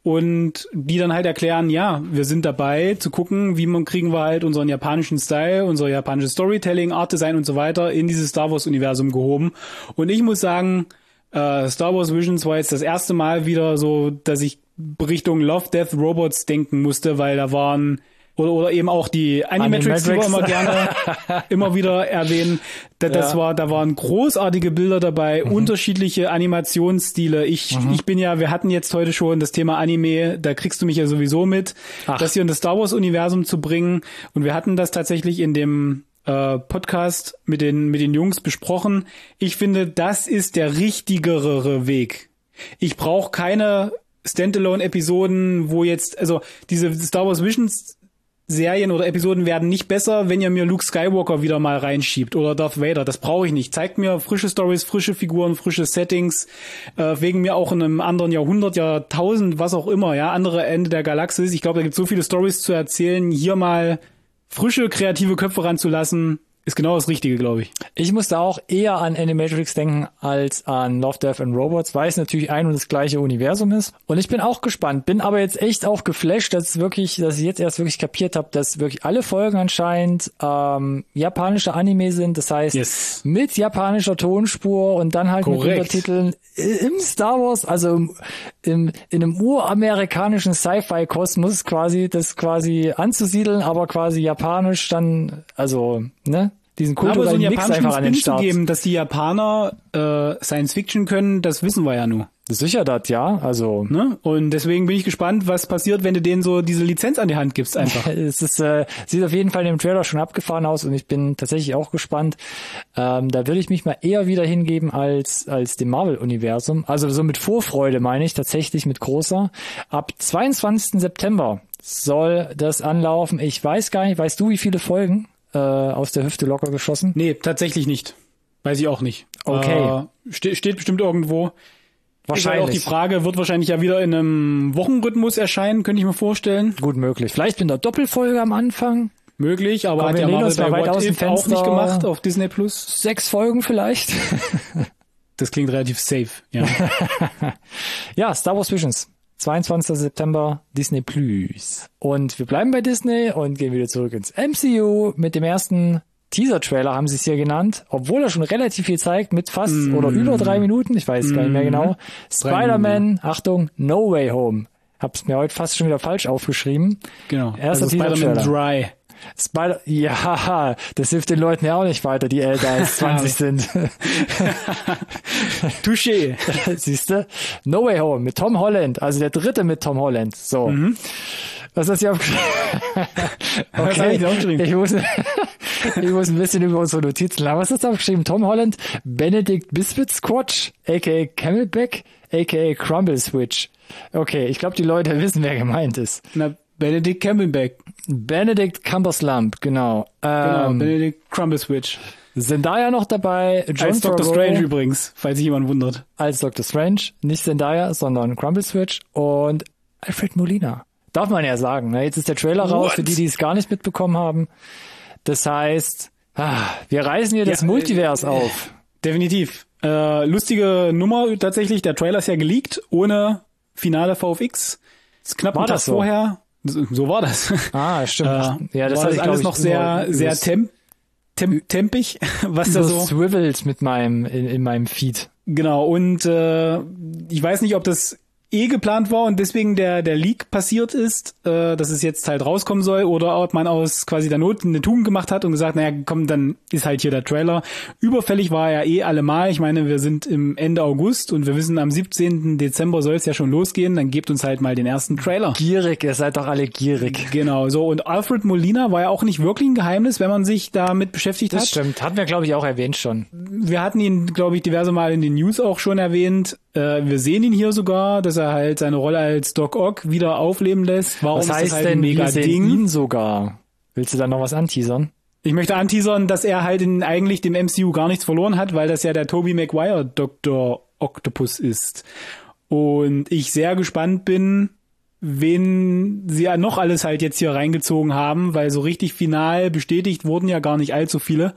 und die dann halt erklären, ja, wir sind dabei zu gucken, wie man kriegen wir halt unseren japanischen Style, unser japanisches Storytelling, Art Design und so weiter in dieses Star Wars Universum gehoben. Und ich muss sagen, äh, Star Wars Visions war jetzt das erste Mal wieder so, dass ich Richtung Love, Death, Robots denken musste, weil da waren oder oder eben auch die Animatrix, die wir
Animatrix.
immer gerne immer wieder erwähnen. Da, das
Ja.
war, da waren großartige Bilder dabei, unterschiedliche Animationsstile. Ich, ich bin ja, wir hatten jetzt heute schon das Thema Anime, da kriegst du mich ja sowieso mit,
Ach.
das hier in das Star Wars Universum zu bringen. Und wir hatten das tatsächlich in dem äh, Podcast mit den mit den Jungs besprochen. Ich finde, das ist der richtigere Weg. Ich brauche keine Standalone-Episoden, wo jetzt, also diese Star Wars Visions Serien oder Episoden werden nicht besser, wenn ihr mir Luke Skywalker wieder mal reinschiebt oder Darth Vader. Das brauche ich nicht. Zeigt mir frische Stories, frische Figuren, frische Settings, äh, wegen mir auch in einem anderen Jahrhundert, Jahrtausend, was auch immer, ja, andere Ende der Galaxis. Ich glaube, da gibt es so viele Stories zu erzählen. Hier mal frische, kreative Köpfe ranzulassen, ist genau das Richtige, glaube ich.
Ich musste auch eher an Animatrix denken als an Love, Death and Robots, weil es natürlich ein und das gleiche Universum ist. Und ich bin auch gespannt, bin aber jetzt echt auch geflasht, dass es wirklich, dass ich jetzt erst wirklich kapiert habe, dass wirklich alle Folgen anscheinend ähm, japanische Anime sind. Das heißt,
Yes.
mit japanischer Tonspur und dann halt
Korrekt.
mit Untertiteln im Star Wars, also im, im, in einem uramerikanischen Sci-Fi-Kosmos quasi, das quasi anzusiedeln, aber quasi japanisch dann, also, ne? Diesen
Aber so einen
kulturellen Mix
japanischen
einfach an den
Spin zu
Start.
geben, dass die Japaner äh, Science Fiction können, das wissen wir ja nur.
Sicher das, ja. Also
Ne? Und deswegen bin ich gespannt, was passiert, wenn du denen so diese Lizenz an die Hand gibst einfach.
es ist, äh, sieht auf jeden Fall in dem Trailer schon abgefahren aus und ich bin tatsächlich auch gespannt. Ähm, da würde ich mich mal eher wieder hingeben als als dem Marvel-Universum. Also so mit Vorfreude meine ich, tatsächlich mit großer. Ab zweiundzwanzigsten September soll das anlaufen. Ich weiß gar nicht, weißt du, wie viele Folgen äh, aus der Hüfte locker geschossen?
Nee, tatsächlich nicht. Weiß ich auch nicht.
Okay.
Äh, ste steht bestimmt irgendwo. Ist halt auch die
Wahrscheinlich.
Frage, wird wahrscheinlich ja wieder in einem Wochenrhythmus erscheinen, könnte ich mir vorstellen.
Gut möglich. Vielleicht mit einer Doppelfolge am Anfang.
Möglich, aber
Komm,
hat
wir
ja
lehnen
Marvel
uns mal
bei
weit
What
aus dem
If auch
Fenster.
nicht gemacht auf Disney Plus.
Sechs Folgen vielleicht.
Das klingt relativ safe, ja.
Ja, Star Wars Visions. zweiundzwanzigsten September, Disney Plus. Und wir bleiben bei Disney und gehen wieder zurück ins M C U mit dem ersten Teaser-Trailer, haben sie es hier genannt, obwohl er schon relativ viel zeigt, mit fast
Mm.
oder über drei Minuten, ich weiß gar nicht mehr genau. Spider-Man, Achtung, No Way Home. Hab's mir heute fast schon wieder falsch aufgeschrieben.
Genau.
Erster
also Spider-Man
Teaser-Trailer.
Dry.
Spider, ja, das hilft den Leuten ja auch nicht weiter, die älter als zwanzig sind.
Touché.
Siehst du? No Way Home mit Tom Holland, also der dritte mit Tom Holland. So.
Mhm.
Was hast du hier aufgeschrieben?
Was hab ich denn aufgeschrieben?
Ich muss, ich muss ein bisschen über unsere Notizen haben. Was hast du aufgeschrieben? Tom Holland, Benedict Biscuit Squatch, aka Camelback, aka Crumble Switch. Okay, ich glaube, die Leute wissen, wer gemeint ist.
Na, Benedict Cumberbatch.
Benedict Cumberslump, genau.
Genau,
Ähm,
Benedict Crumble Switch.
Zendaya noch dabei. John
Als Doctor
Favreau,
Strange übrigens, falls sich jemand wundert.
Als Doctor Strange. Nicht Zendaya, sondern Crumble Switch und Alfred Molina. Darf man ja sagen. Ne? Jetzt ist der Trailer raus,
What?
für die, die es gar nicht mitbekommen haben. Das heißt, ah, wir reißen hier
Ja,
das Multiverse
äh,
auf.
Definitiv. Äh, lustige Nummer tatsächlich. Der Trailer ist ja geleakt, ohne finale V F X. Das ist knapp
War
einen Tag
das so?
vorher. So, so war das.
Ah, stimmt.
Äh,
ja, das
war
hatte
das
ich, glaub
alles
ich,
noch sehr,
nur
sehr
übers-
temp, temp, tempig, was da so.
swivelt mit meinem, in, in meinem Feed.
Genau, und äh, ich weiß nicht, ob das eh geplant war und deswegen der der Leak passiert ist, äh, dass es jetzt halt rauskommen soll, oder ob man aus quasi der Not eine Tugend gemacht hat und gesagt, naja, komm, dann ist halt hier der Trailer. Überfällig war er ja eh allemal. Ich meine, wir sind im Ende August und wir wissen, am siebzehnten Dezember soll es ja schon losgehen. Dann gebt uns halt mal den ersten Trailer.
Gierig, ihr seid doch alle gierig.
Genau, so. Und Alfred Molina war ja auch nicht wirklich ein Geheimnis, wenn man sich damit beschäftigt
Das
hat.
stimmt. Hatten wir, glaube ich, auch erwähnt schon.
Wir hatten ihn, glaube ich, diverse Mal in den News auch schon erwähnt. Äh, wir sehen ihn hier sogar, dass er halt seine Rolle als Doc Ock wieder aufleben lässt. Warum
Was heißt
ist das halt
denn,
ein mega
wir sehen
Ding?
ihn sogar? Willst du da noch was anteasern?
Ich möchte anteasern, dass er halt in eigentlich dem M C U gar nichts verloren hat, weil das ja der Tobey Maguire Doktor Octopus ist. Und ich sehr gespannt bin, wen sie ja noch alles halt jetzt hier reingezogen haben, weil so richtig final bestätigt wurden ja gar nicht allzu viele.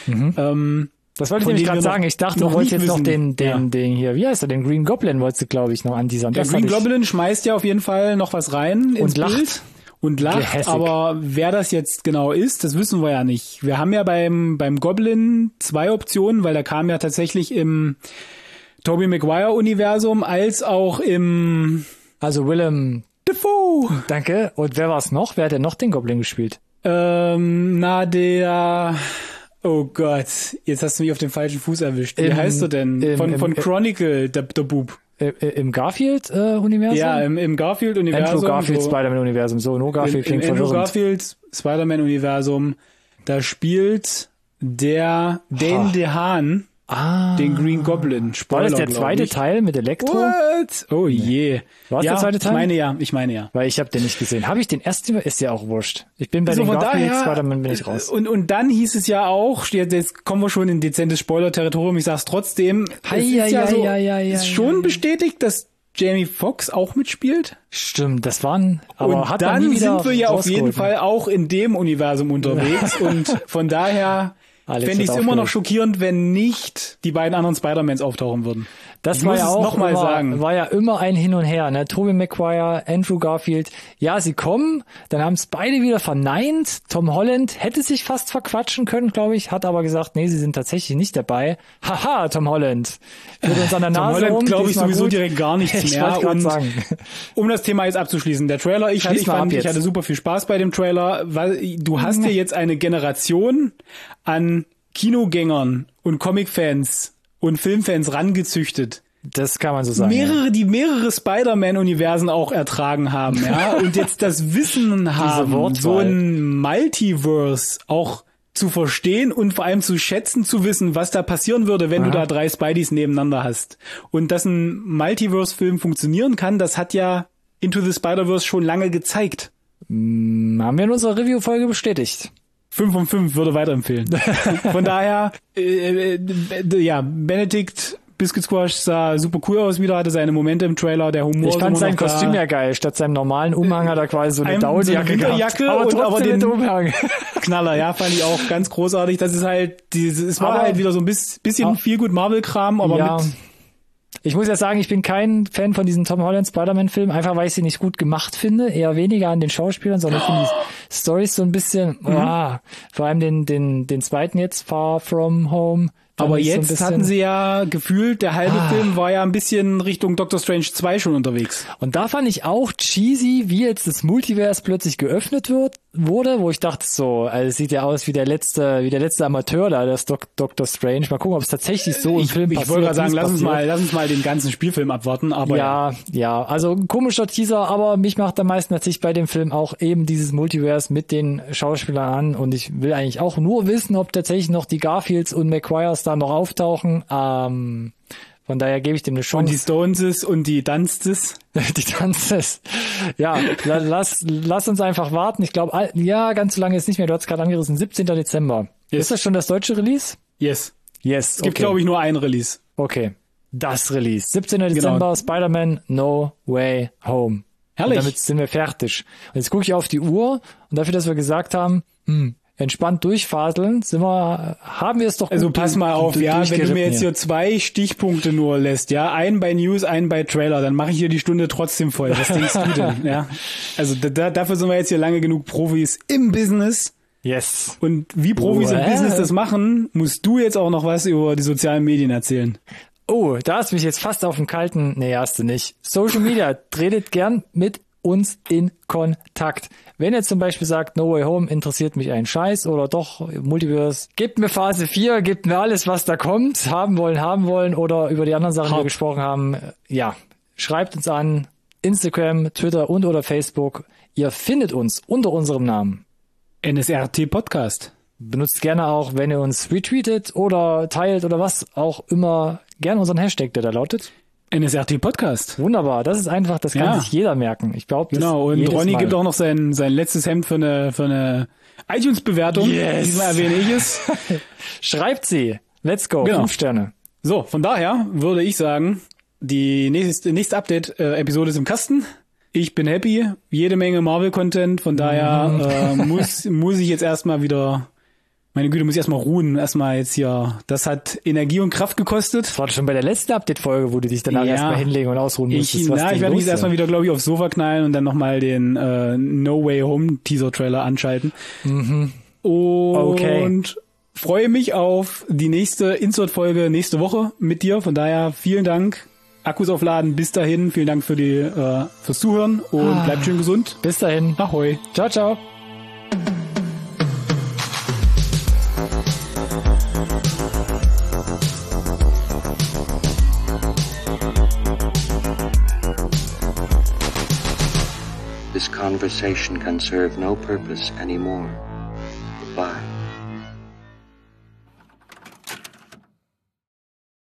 Ähm,
Das wollte ich
Von
nämlich
denen
gerade
wir
sagen.
noch-
Ich dachte, du
noch
wolltest
nicht
jetzt noch
wissen.
den, den,
Ja.
den hier, wie heißt er, den Green Goblin wolltest du, glaube ich, noch anteasern.
Der
Das
Green
hatte ich-
Goblin schmeißt ja auf jeden Fall noch was rein ins
Und lacht.
Bild. Und lacht,
Gehässig.
aber wer das jetzt genau ist, das wissen wir ja nicht. Wir haben ja beim beim Goblin zwei Optionen, weil der kam ja tatsächlich im Tobey Maguire Universum als auch im
Also Willem,
Dafoe.
danke. Und wer war es noch? Wer hat denn noch den Goblin gespielt?
Ähm, na der Oh Gott, jetzt hast du mich auf den falschen Fuß erwischt. Wie
Im-
heißt du denn?
im-
Von
im-
von
im-
Chronicle, der, der Bub.
Äh, äh, Im Garfield-Universum?
Ja, im, im Garfield Universum.
Andrew Garfield
so.
Spider-Man-Universum. So, no Garfield
Im,
klingt
im Andrew
verwirrend.
Garfield Spider-Man-Universum, da spielt der Dane
Ha.
DeHaan
Ah.
den Green Goblin. Spoiler,
War das der
glaub
zweite
ich.
Teil mit Elektro?
What? Oh je.
War es
ja,
der zweite Teil?
Ich meine ja, ich meine ja.
Weil ich habe den nicht gesehen. Habe ich den ersten? Ist ja auch wurscht. Ich bin bei
So,
den
von
Garfield
daher,
Spider-Man bin ich raus.
Und, und dann hieß es ja auch, jetzt, jetzt kommen wir schon in dezentes Spoiler-Territorium, ich sag's trotzdem,
Hei,
es ist
hei,
ja
hei,
so,
hei, hei,
ist
hei,
schon
hei.
bestätigt, dass Jamie Foxx auch mitspielt.
Stimmt, das waren, aber
Und
hat man
dann
nie wieder
sind wir ja auf jeden
rausgeholt, ne?
Fall auch in dem Universum unterwegs und von daher
Alex
fände ich es
wird
immer noch
aufgeregt.
schockierend, wenn nicht die beiden anderen Spider-Mans auftauchen würden.
Das
Ich
war
muss
ja
es
auch
noch mal
immer,
sagen.
war ja immer ein Hin und Her, ne? Tobey Maguire, Andrew Garfield. Ja, sie kommen, dann haben es beide wieder verneint. Tom Holland hätte sich fast verquatschen können, glaube ich, hat aber gesagt, nee, sie sind tatsächlich nicht dabei. Haha, Tom Holland. Wird uns an der
Tom
Nase
Holland
rum,
glaube ich
diesmal
sowieso
gut.
direkt gar nichts
Ich
mehr.
wollte gerade
Und
sagen.
um das Thema jetzt abzuschließen, der Trailer, ich, hatte,
Schließ
ich,
mal ab
fand, ich
jetzt.
hatte super viel Spaß bei dem Trailer, weil du hast ja jetzt eine Generation an Kinogängern und Comicfans und Filmfans rangezüchtet.
Das kann man so sagen. ja.
Mehrere, die mehrere Spider-Man-Universen auch ertragen haben, ja, und jetzt das Wissen haben,
Wortwahl.
so ein Multiverse auch zu verstehen und vor allem zu schätzen, zu wissen, was da passieren würde, wenn
Aha.
du da drei Spideys nebeneinander hast. Und dass ein Multiverse-Film funktionieren kann, das hat ja Into the Spider-Verse schon lange gezeigt.
Haben wir in unserer Review-Folge bestätigt.
Fünf von fünf würde weiterempfehlen. Von daher, äh, äh, ja, Benedict Biscuit Squash sah super cool aus wieder, hatte seine Momente im Trailer, der Humor
Ich
ist
fand
immer
sein
noch da.
Kostüm ja geil. Statt seinem normalen Umhang hat er quasi so eine
Ein- so eine
Daunenjacke gehabt.
Winterjacke
Aber
und
trotzdem
aber den-
mit Umhang.
Knaller, ja, fand ich auch ganz großartig. Das ist halt, diese, es war
Aber-
halt wieder so ein bis- bisschen
Ah.
viel gut Marvel-Kram, aber
Ja.
mit,
Ich muss ja sagen, ich bin kein Fan von diesem Tom Holland Spider-Man-Film, einfach weil ich sie nicht gut gemacht finde. Eher weniger an den Schauspielern, sondern ich finde die Storys so ein bisschen,
Mhm.
ah, vor allem den, den, den zweiten jetzt, Far From Home. fand
aber
ich so ein
jetzt
bisschen-
hatten sie ja gefühlt, der halbe
Ah.
Film war ja ein bisschen Richtung Doctor Strange zwei schon unterwegs.
Und da fand ich auch cheesy, wie jetzt das Multiverse plötzlich geöffnet wird, wurde, wo ich dachte so, also es sieht ja aus wie der letzte, wie der letzte Amateur da, das Doc, Doctor Strange. Mal gucken, ob es tatsächlich so im
Ich,
Film
ich
passiert.
wollte gerade
wie
sagen,
es
lass uns
passiert.
mal, lass uns mal den ganzen Spielfilm abwarten, aber ja.
Ja, ja, also ein komischer Teaser, aber mich macht am meisten natürlich bei dem Film auch eben dieses Multiverse mit den Schauspielern an und ich will eigentlich auch nur wissen, ob tatsächlich noch die Garfields und McQuires da noch auftauchen. Ähm, von daher gebe ich dem eine
Und die
Chance.
Stoneses und die Dunstes.
Die Tanzes. Ja, la- lass, lass uns einfach warten. Ich glaube, ja, ganz so lange ist nicht mehr. Du hast gerade angerissen, siebzehnten Dezember.
Yes.
Ist das schon das deutsche Release?
Yes.
Yes,
Es gibt,
okay.
glaube ich, nur ein Release.
Okay. Das Release. siebzehnten Dezember,
Genau.
Spider-Man No Way Home.
Herrlich.
Und damit sind wir fertig. Und jetzt gucke ich auf die Uhr und dafür, dass wir gesagt haben, hm, entspannt durchfaseln, sind wir, haben wir es doch
Also
gut
pass mal
du-
auf,
du-
ja, wenn du
durchgeritten
mir jetzt
hier.
hier zwei Stichpunkte nur lässt, ja, einen bei News, einen bei Trailer, dann mache ich hier die Stunde trotzdem voll. Was denkst du denn? Ja, also da, da, dafür sind wir jetzt hier lange genug Profis im Business.
Yes.
Und wie Profis im
Well.
Business das machen, musst du jetzt auch noch was über die sozialen Medien erzählen.
Oh, da hast du mich jetzt fast auf den kalten, nee, hast du nicht. Social Media, tretet gern mit uns in Kontakt. Wenn ihr zum Beispiel sagt, No Way Home interessiert mich ein Scheiß oder doch Multiverse, gebt mir Phase vier, gebt mir alles, was da kommt, haben wollen, haben wollen oder über die anderen Sachen, die wir gesprochen haben. Ja, schreibt uns an, Instagram, Twitter und oder Facebook. Ihr findet uns unter unserem Namen.
N S R T Podcast.
Benutzt gerne auch, wenn ihr uns retweetet oder teilt oder was auch immer, gerne unseren Hashtag, der da lautet.
N S R T Podcast.
Wunderbar, das ist einfach, das kann
Ja.
sich jeder merken. Ich behaupte,
Genau,
das
und
jedes
Ronny
Mal.
gibt auch noch sein, sein letztes Hemd für eine, für eine iTunes-Bewertung.
Yes.
Diesmal erwähne ich es.
Schreibt sie. Let's go.
Genau.
Fünf Sterne.
So, von daher würde ich sagen, die nächste, nächste Update-Episode ist im Kasten. Ich bin happy. Jede Menge Marvel-Content. Von daher äh, muss, muss ich jetzt erstmal wieder, meine Güte, muss ich erstmal ruhen. Erstmal jetzt hier, das hat Energie und Kraft gekostet.
Das war schon bei der letzten Update-Folge, wo du dich danach
Ja.
erstmal hinlegen und ausruhen
Ich,
musstest. was
na,
denn
ich werde mich
los
jetzt erstmal
ist.
wieder, glaube ich, aufs Sofa knallen und dann nochmal den äh, No Way Home Teaser-Trailer anschalten.
Mhm.
Und
Okay.
freue mich auf die nächste Insert-Folge nächste Woche mit dir. Von daher vielen Dank. Akkus aufladen. Bis dahin. Vielen Dank für die äh, fürs Zuhören und
Ah.
bleibt schön gesund.
Bis dahin.
Ahoi.
Ciao, ciao.
This conversation can serve no purpose anymore. Goodbye.